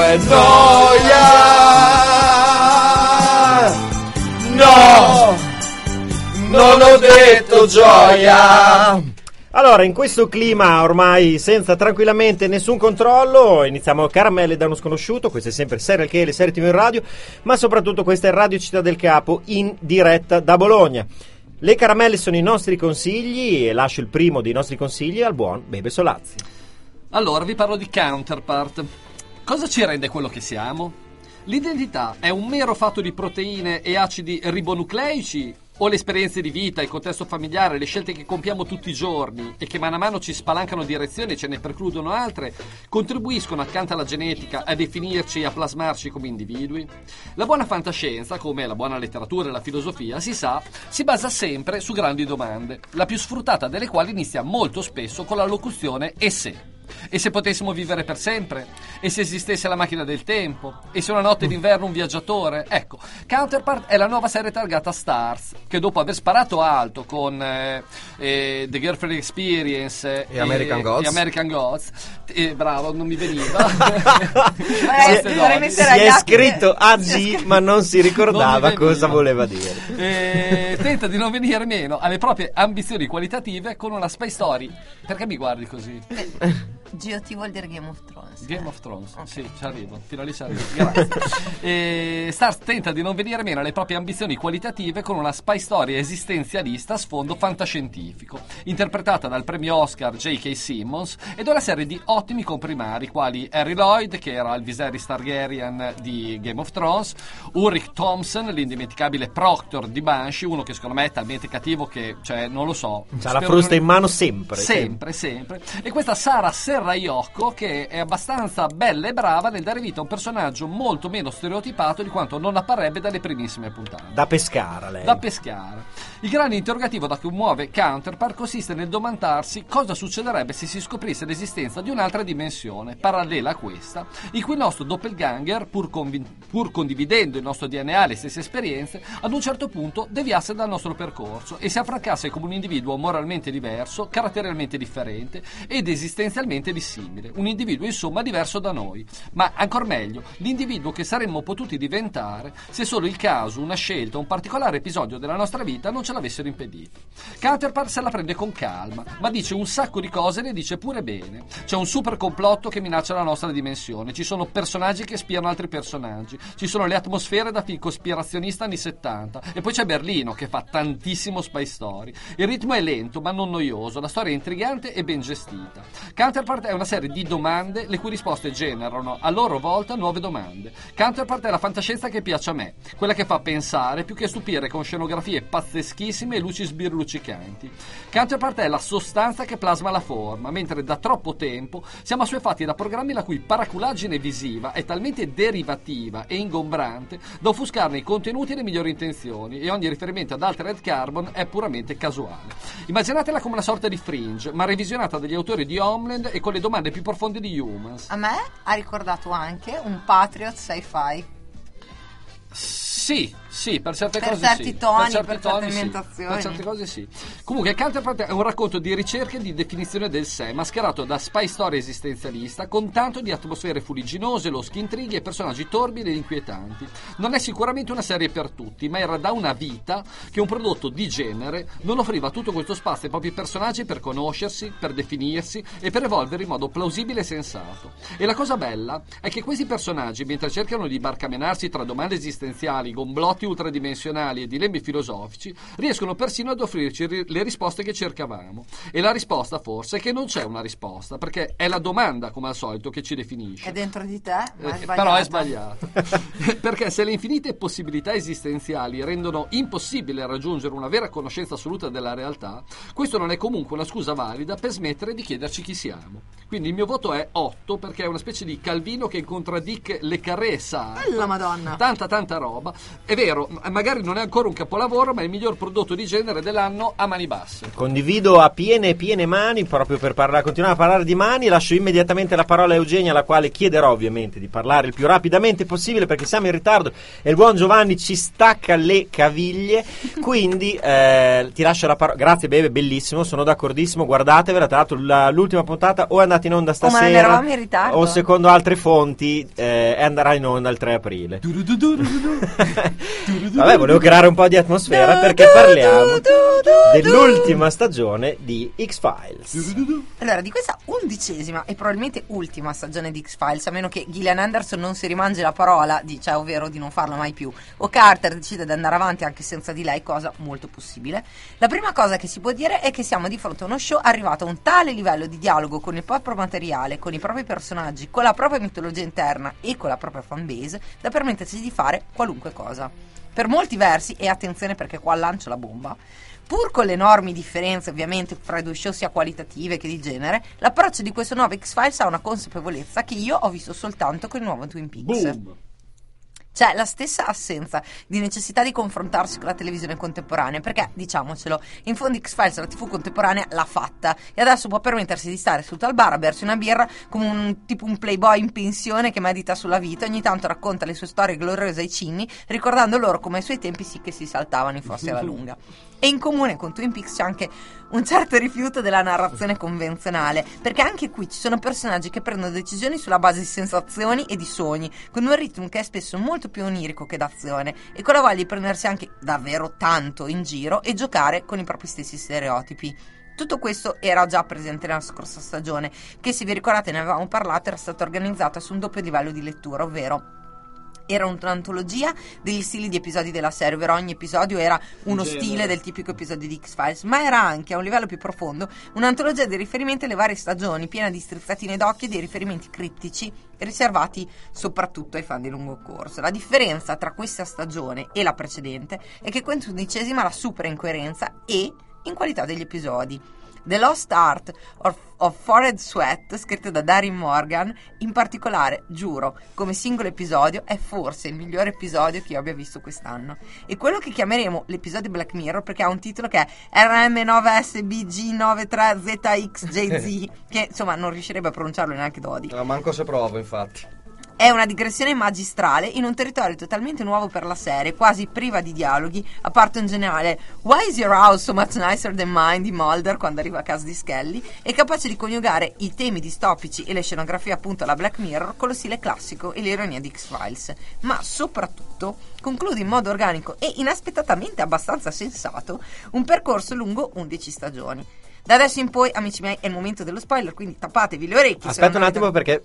è noia. No, non ho detto gioia. Allora, in questo clima ormai senza tranquillamente nessun controllo, iniziamo Caramelle da uno sconosciuto. Questo è sempre Serial K, le serie tivù in radio, ma soprattutto questa è Radio Città del Capo in diretta da Bologna. Le caramelle sono i nostri consigli e lascio il primo dei nostri consigli al buon Bebe Solazzi. Allora, vi parlo di Counterpart. Cosa ci rende quello che siamo? L'identità è un mero fatto di proteine e acidi ribonucleici? O le esperienze di vita, il contesto familiare, le scelte che compiamo tutti i giorni e che mano a mano ci spalancano direzioni e ce ne precludono altre, contribuiscono accanto alla genetica a definirci e a plasmarci come individui? La buona fantascienza, come la buona letteratura e la filosofia, si sa, si basa sempre su grandi domande, la più sfruttata delle quali inizia molto spesso con la locuzione "e se?". E se potessimo vivere per sempre? E se esistesse la macchina del tempo? E se una notte d'inverno un viaggiatore? Ecco, Counterpart è la nuova serie targata Stars, che dopo aver sparato alto con eh, eh, The Girlfriend Experience e, e American Gods, e American Gods eh, bravo, non mi veniva. si è, si è scritto A G ma non si ricordava non cosa voleva dire. Eh, tenta di non venire meno alle proprie ambizioni qualitative con una spy story. Perché mi guardi così? G O T vuol dire Game of Thrones. Game of Thrones, okay. Sì, ci arrivo, fino a lì ci arrivo. Grazie. e Stars tenta di non venire meno alle proprie ambizioni qualitative con una spy story esistenzialista a sfondo fantascientifico, interpretata dal premio Oscar J K. Simmons ed una serie di ottimi comprimari quali Harry Lloyd, che era il Viserys Targaryen di Game of Thrones, Ulrich Thompson, l'indimenticabile Proctor di Banshee, uno che secondo me è talmente cattivo che, cioè, non lo so. C'ha la frusta in mano sempre. Sempre, sempre. E questa Sara Serraiocco, che è abbastanza bella e brava nel dare vita a un personaggio molto meno stereotipato di quanto non apparebbe dalle primissime puntate. Da pescara lei. Da pescara. Il grande interrogativo da cui muove Counterpart consiste nel domandarsi cosa succederebbe se si scoprisse l'esistenza di un'altra dimensione, parallela a questa, in cui il nostro doppelganger, pur, convin- pur condividendo il nostro D N A e le stesse esperienze, ad un certo punto deviasse dal nostro percorso e si affrancasse come un individuo moralmente diverso, caratterialmente differente ed esistenzialmente dissimile. Un individuo insomma diverso da noi, ma ancor meglio, l'individuo che saremmo potuti diventare se solo il caso, una scelta, un particolare episodio della nostra vita non ce l'avessero impedito. Counterpart se la prende con calma, ma dice un sacco di cose e le dice pure bene. C'è un super complotto che minaccia la nostra dimensione, ci sono personaggi che spiano altri personaggi, ci sono le atmosfere da film cospirazionista anni settanta e poi c'è Berlino che fa tantissimo spy story. Il ritmo è lento ma non noioso, la storia è intrigante e ben gestita. Counterpart è una serie di domande le cui risposte generano a loro volta nuove domande. Counterpart è la fantascienza che piace a me, quella che fa pensare più che stupire con scenografie pazzeschissime e luci sbirluccicanti. Counterpart è la sostanza che plasma la forma, mentre da troppo tempo siamo assuefatti da programmi la cui paraculaggine visiva è talmente derivativa e ingombrante da offuscarne i contenuti e le migliori intenzioni, e ogni riferimento ad Altered Carbon è puramente casuale. Immaginatela come una sorta di Fringe, ma revisionata dagli autori di Homeland e con le domande più profonde di Humans. A me ha ricordato anche un Patriot sci-fi. Sì, sì, per certe per cose certi sì. Toni, per certe per toni, certe sì. ambientazioni. Per certe cose sì. Comunque Counterpart è un racconto di ricerca e di definizione del sé, mascherato da spy story esistenzialista con tanto di atmosfere fuliginose, loschi intrighi e personaggi torbidi ed inquietanti. Non è sicuramente una serie per tutti, ma era da una vita che un prodotto di genere non offriva tutto questo spazio ai propri personaggi per conoscersi, per definirsi e per evolvere in modo plausibile e sensato. E la cosa bella è che questi personaggi, mentre cercano di barcamenarsi tra domande esistenziali, gomblotti ultradimensionali e dilemmi filosofici, riescono persino ad offrirci ri- le risposte che cercavamo. E la risposta forse è che non c'è una risposta, perché è la domanda, come al solito, che ci definisce. È dentro di te, ma è eh, però è sbagliato. Perché se le infinite possibilità esistenziali rendono impossibile raggiungere una vera conoscenza assoluta della realtà, questo non è comunque una scusa valida per smettere di chiederci chi siamo. Quindi il mio voto è otto, perché è una specie di Calvino che incontra Dick Le Carré, sa. Bella Madonna. Tanta tanta roba, È vero, magari non è ancora un capolavoro, ma è il miglior prodotto di genere dell'anno a mani basse. Condivido a piene e piene mani, proprio per parlare, continuare a parlare di mani. Lascio immediatamente la parola a Eugenia, alla quale chiederò ovviamente di parlare il più rapidamente possibile perché siamo in ritardo e il buon Giovanni ci stacca le caviglie. Quindi eh, ti lascio la parola. Grazie Bebe, bellissimo, sono d'accordissimo, guardatevela. Tra l'altro la, l'ultima puntata o è andata in onda stasera, oh, ma ne eravamo in ritardo, o secondo altre fonti eh, andrà in onda il tre aprile. Vabbè, volevo creare un po' di atmosfera perché parliamo dell'ultima stagione di X-Files. Allora, di questa undicesima e probabilmente ultima stagione di X-Files, a meno che Gillian Anderson non si rimangi la parola, di, cioè ovvero di non farlo mai più, o Carter decide di andare avanti anche senza di lei, cosa molto possibile. La prima cosa che si può dire è che siamo di fronte a uno show arrivato a un tale livello di dialogo con il proprio materiale, con i propri personaggi, con la propria mitologia interna e con la propria fanbase, da permetterci di fare qualunque cosa. Per molti versi, e attenzione perché qua lancio la bomba, pur con le enormi differenze ovviamente fra i due show sia qualitative che di genere, l'approccio di questo nuovo X-Files ha una consapevolezza che io ho visto soltanto con il nuovo Twin Peaks. Boom. C'è la stessa assenza di necessità di confrontarsi con la televisione contemporanea, perché, diciamocelo, in fondo X-Files la tivù contemporanea l'ha fatta e adesso può permettersi di stare seduto al bar a bersi una birra come un tipo un playboy in pensione che medita sulla vita, ogni tanto racconta le sue storie gloriose ai cigni, ricordando loro come ai suoi tempi sì che si saltavano i fossi alla lunga. E in comune con Twin Peaks c'è anche un certo rifiuto della narrazione convenzionale, perché anche qui ci sono personaggi che prendono decisioni sulla base di sensazioni e di sogni, con un ritmo che è spesso molto più onirico che d'azione, e con la voglia di prendersi anche davvero tanto in giro e giocare con i propri stessi stereotipi. Tutto questo era già presente nella scorsa stagione, che, se vi ricordate ne avevamo parlato, era stata organizzata su un doppio livello di lettura, ovvero era un'antologia degli stili di episodi della serie, ovvero ogni episodio era uno Genere. stile del tipico episodio di X-Files, ma era anche a un livello più profondo un'antologia dei riferimenti alle varie stagioni, piena di strizzatine d'occhio e dei riferimenti criptici riservati soprattutto ai fan di lungo corso. La differenza tra questa stagione e la precedente è che quest'undicesima la supera in coerenza e in qualità degli episodi. The Lost Art of, of Forehead Sweat, scritto da Darin Morgan, in particolare, giuro, come singolo episodio è forse il migliore episodio che io abbia visto quest'anno. E quello che chiameremo l'episodio Black Mirror, perché ha un titolo che è R M nove S B G nove tre Z X J Z, che insomma non riuscirebbe a pronunciarlo neanche Dodi. No, manco se provo, infatti. È una digressione magistrale in un territorio totalmente nuovo per la serie, quasi priva di dialoghi, a parte un generale "Why is your house so much nicer than mine" di Mulder quando arriva a casa di Scully, e capace di coniugare i temi distopici e le scenografie appunto alla Black Mirror con lo stile classico e l'ironia di X-Files, ma soprattutto conclude in modo organico e inaspettatamente abbastanza sensato un percorso lungo undici stagioni. Da adesso in poi, amici miei, è il momento dello spoiler, quindi tappatevi le orecchie. Aspetta un attimo perché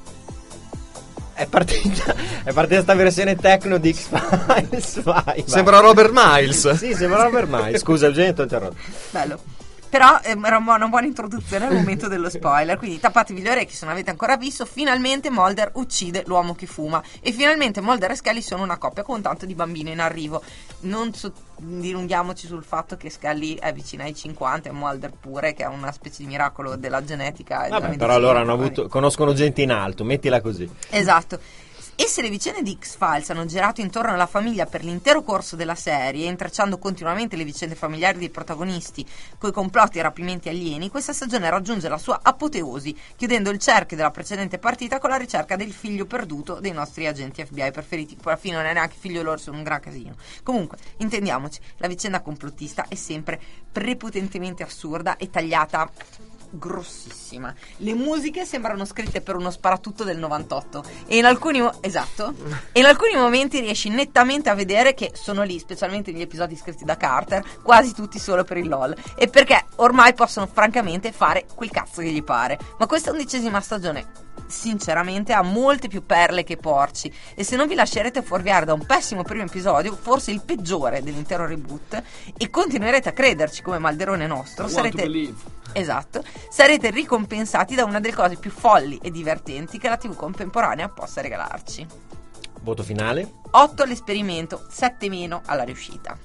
È partita, è partita sta versione techno di X-Files. Vai, vai. Sembra Robert Miles. Sì, sembra Robert Miles. Scusa, Eugenio, ti ho interrotto. Bello. Però eh, era una buona introduzione al momento dello spoiler, quindi tappatevi le orecchie se non avete ancora visto. Finalmente Mulder uccide l'uomo che fuma e finalmente Mulder e Scully sono una coppia con tanto di bambini in arrivo. Non so, dilunghiamoci sul fatto che Scully è vicina ai cinquanta e Mulder pure, che è una specie di miracolo della genetica e Vabbè, della però medicina, loro hanno avuto, conoscono gente in alto, mettila così. Esatto. E se le vicende di X-Files hanno girato intorno alla famiglia per l'intero corso della serie, intrecciando continuamente le vicende familiari dei protagonisti coi complotti e rapimenti alieni, questa stagione raggiunge la sua apoteosi, chiudendo il cerchio della precedente partita con la ricerca del figlio perduto dei nostri agenti F B I preferiti. Poi alla fine non è neanche figlio loro, sono un gran casino. Comunque, intendiamoci, la vicenda complottista è sempre prepotentemente assurda e tagliata grossissima. Le musiche sembrano scritte per uno sparatutto del novantotto e in alcuni mo- esatto e in alcuni momenti riesci nettamente a vedere che sono lì, specialmente negli episodi scritti da Carter, quasi tutti solo per il LOL, e perché ormai possono francamente fare quel cazzo che gli pare. Ma questa undicesima stagione sinceramente ha molte più perle che porci, e se non vi lascerete fuorviare da un pessimo primo episodio, forse il peggiore dell'intero reboot, e continuerete a crederci come Malderone nostro, sarete esatto, sarete ricompensati da una delle cose più folli e divertenti che la tivù contemporanea possa regalarci. Voto finale? otto all'esperimento, sette meno alla riuscita.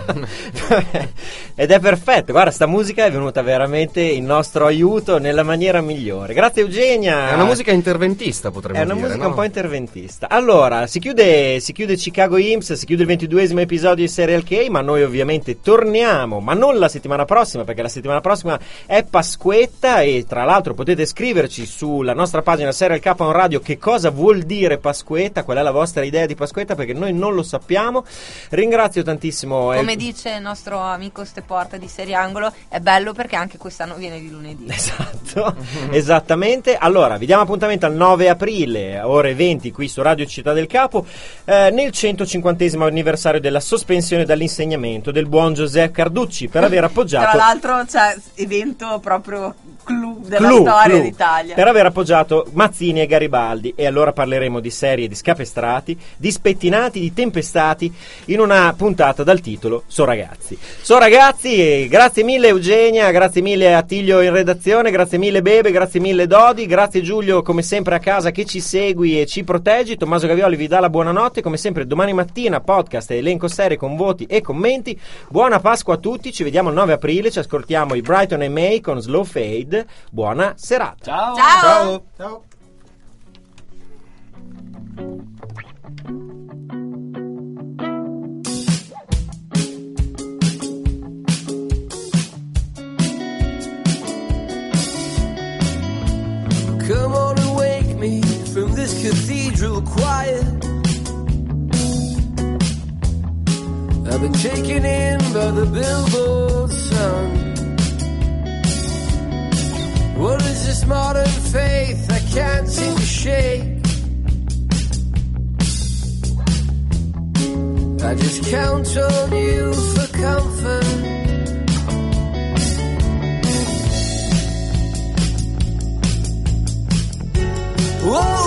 Ed è perfetto, guarda, sta musica è venuta veramente in nostro aiuto nella maniera migliore. Grazie Eugenia. È una musica interventista, potremmo È dire. una musica no? un po' interventista. Allora, si chiude, si chiude Chicago Imps, si chiude il ventiduesimo episodio di Serial K, ma noi ovviamente torniamo, ma non la settimana prossima, perché la settimana prossima è Pasquetta e tra l'altro potete scriverci sulla nostra pagina Serial K on Radio che cosa vuol dire Pasquetta, qual è la vostra idea di Pasquetta, perché noi non lo sappiamo. Ringrazio tantissimo. Come eh, dice il nostro amico Steporta di Seriangolo, è bello perché anche quest'anno viene di lunedì. Esatto, esattamente. Allora, vi diamo appuntamento al nove aprile, ore venti, qui su Radio Città del Capo, eh, nel centocinquantesimo anniversario della sospensione dall'insegnamento del buon Giuseppe Carducci per aver appoggiato... Tra l'altro c'è evento proprio clou della Clou, storia clou, d'Italia. per aver appoggiato Mazzini e Garibaldi. E allora parleremo di serie di scapestrati, di spettinati, di tempestati in una puntata dal titolo So ragazzi. So ragazzi, e grazie mille Eugenia, grazie mille Attilio in redazione, grazie mille Bebe, grazie mille Dodi, grazie Giulio come sempre a casa che ci segui e ci proteggi. Tommaso Gavioli vi dà la buonanotte, come sempre domani mattina podcast e elenco serie con voti e commenti. Buona Pasqua a tutti, ci vediamo il nove aprile, ci ascoltiamo i Brighton e May con Slow Fade. Buona serata. Ciao. Ciao. Ciao. Come on and wake me from this cathedral quiet. I've been taken in by the billboard sun. What is this modern faith I can't seem to shake? I just count on you for comfort. Whoa!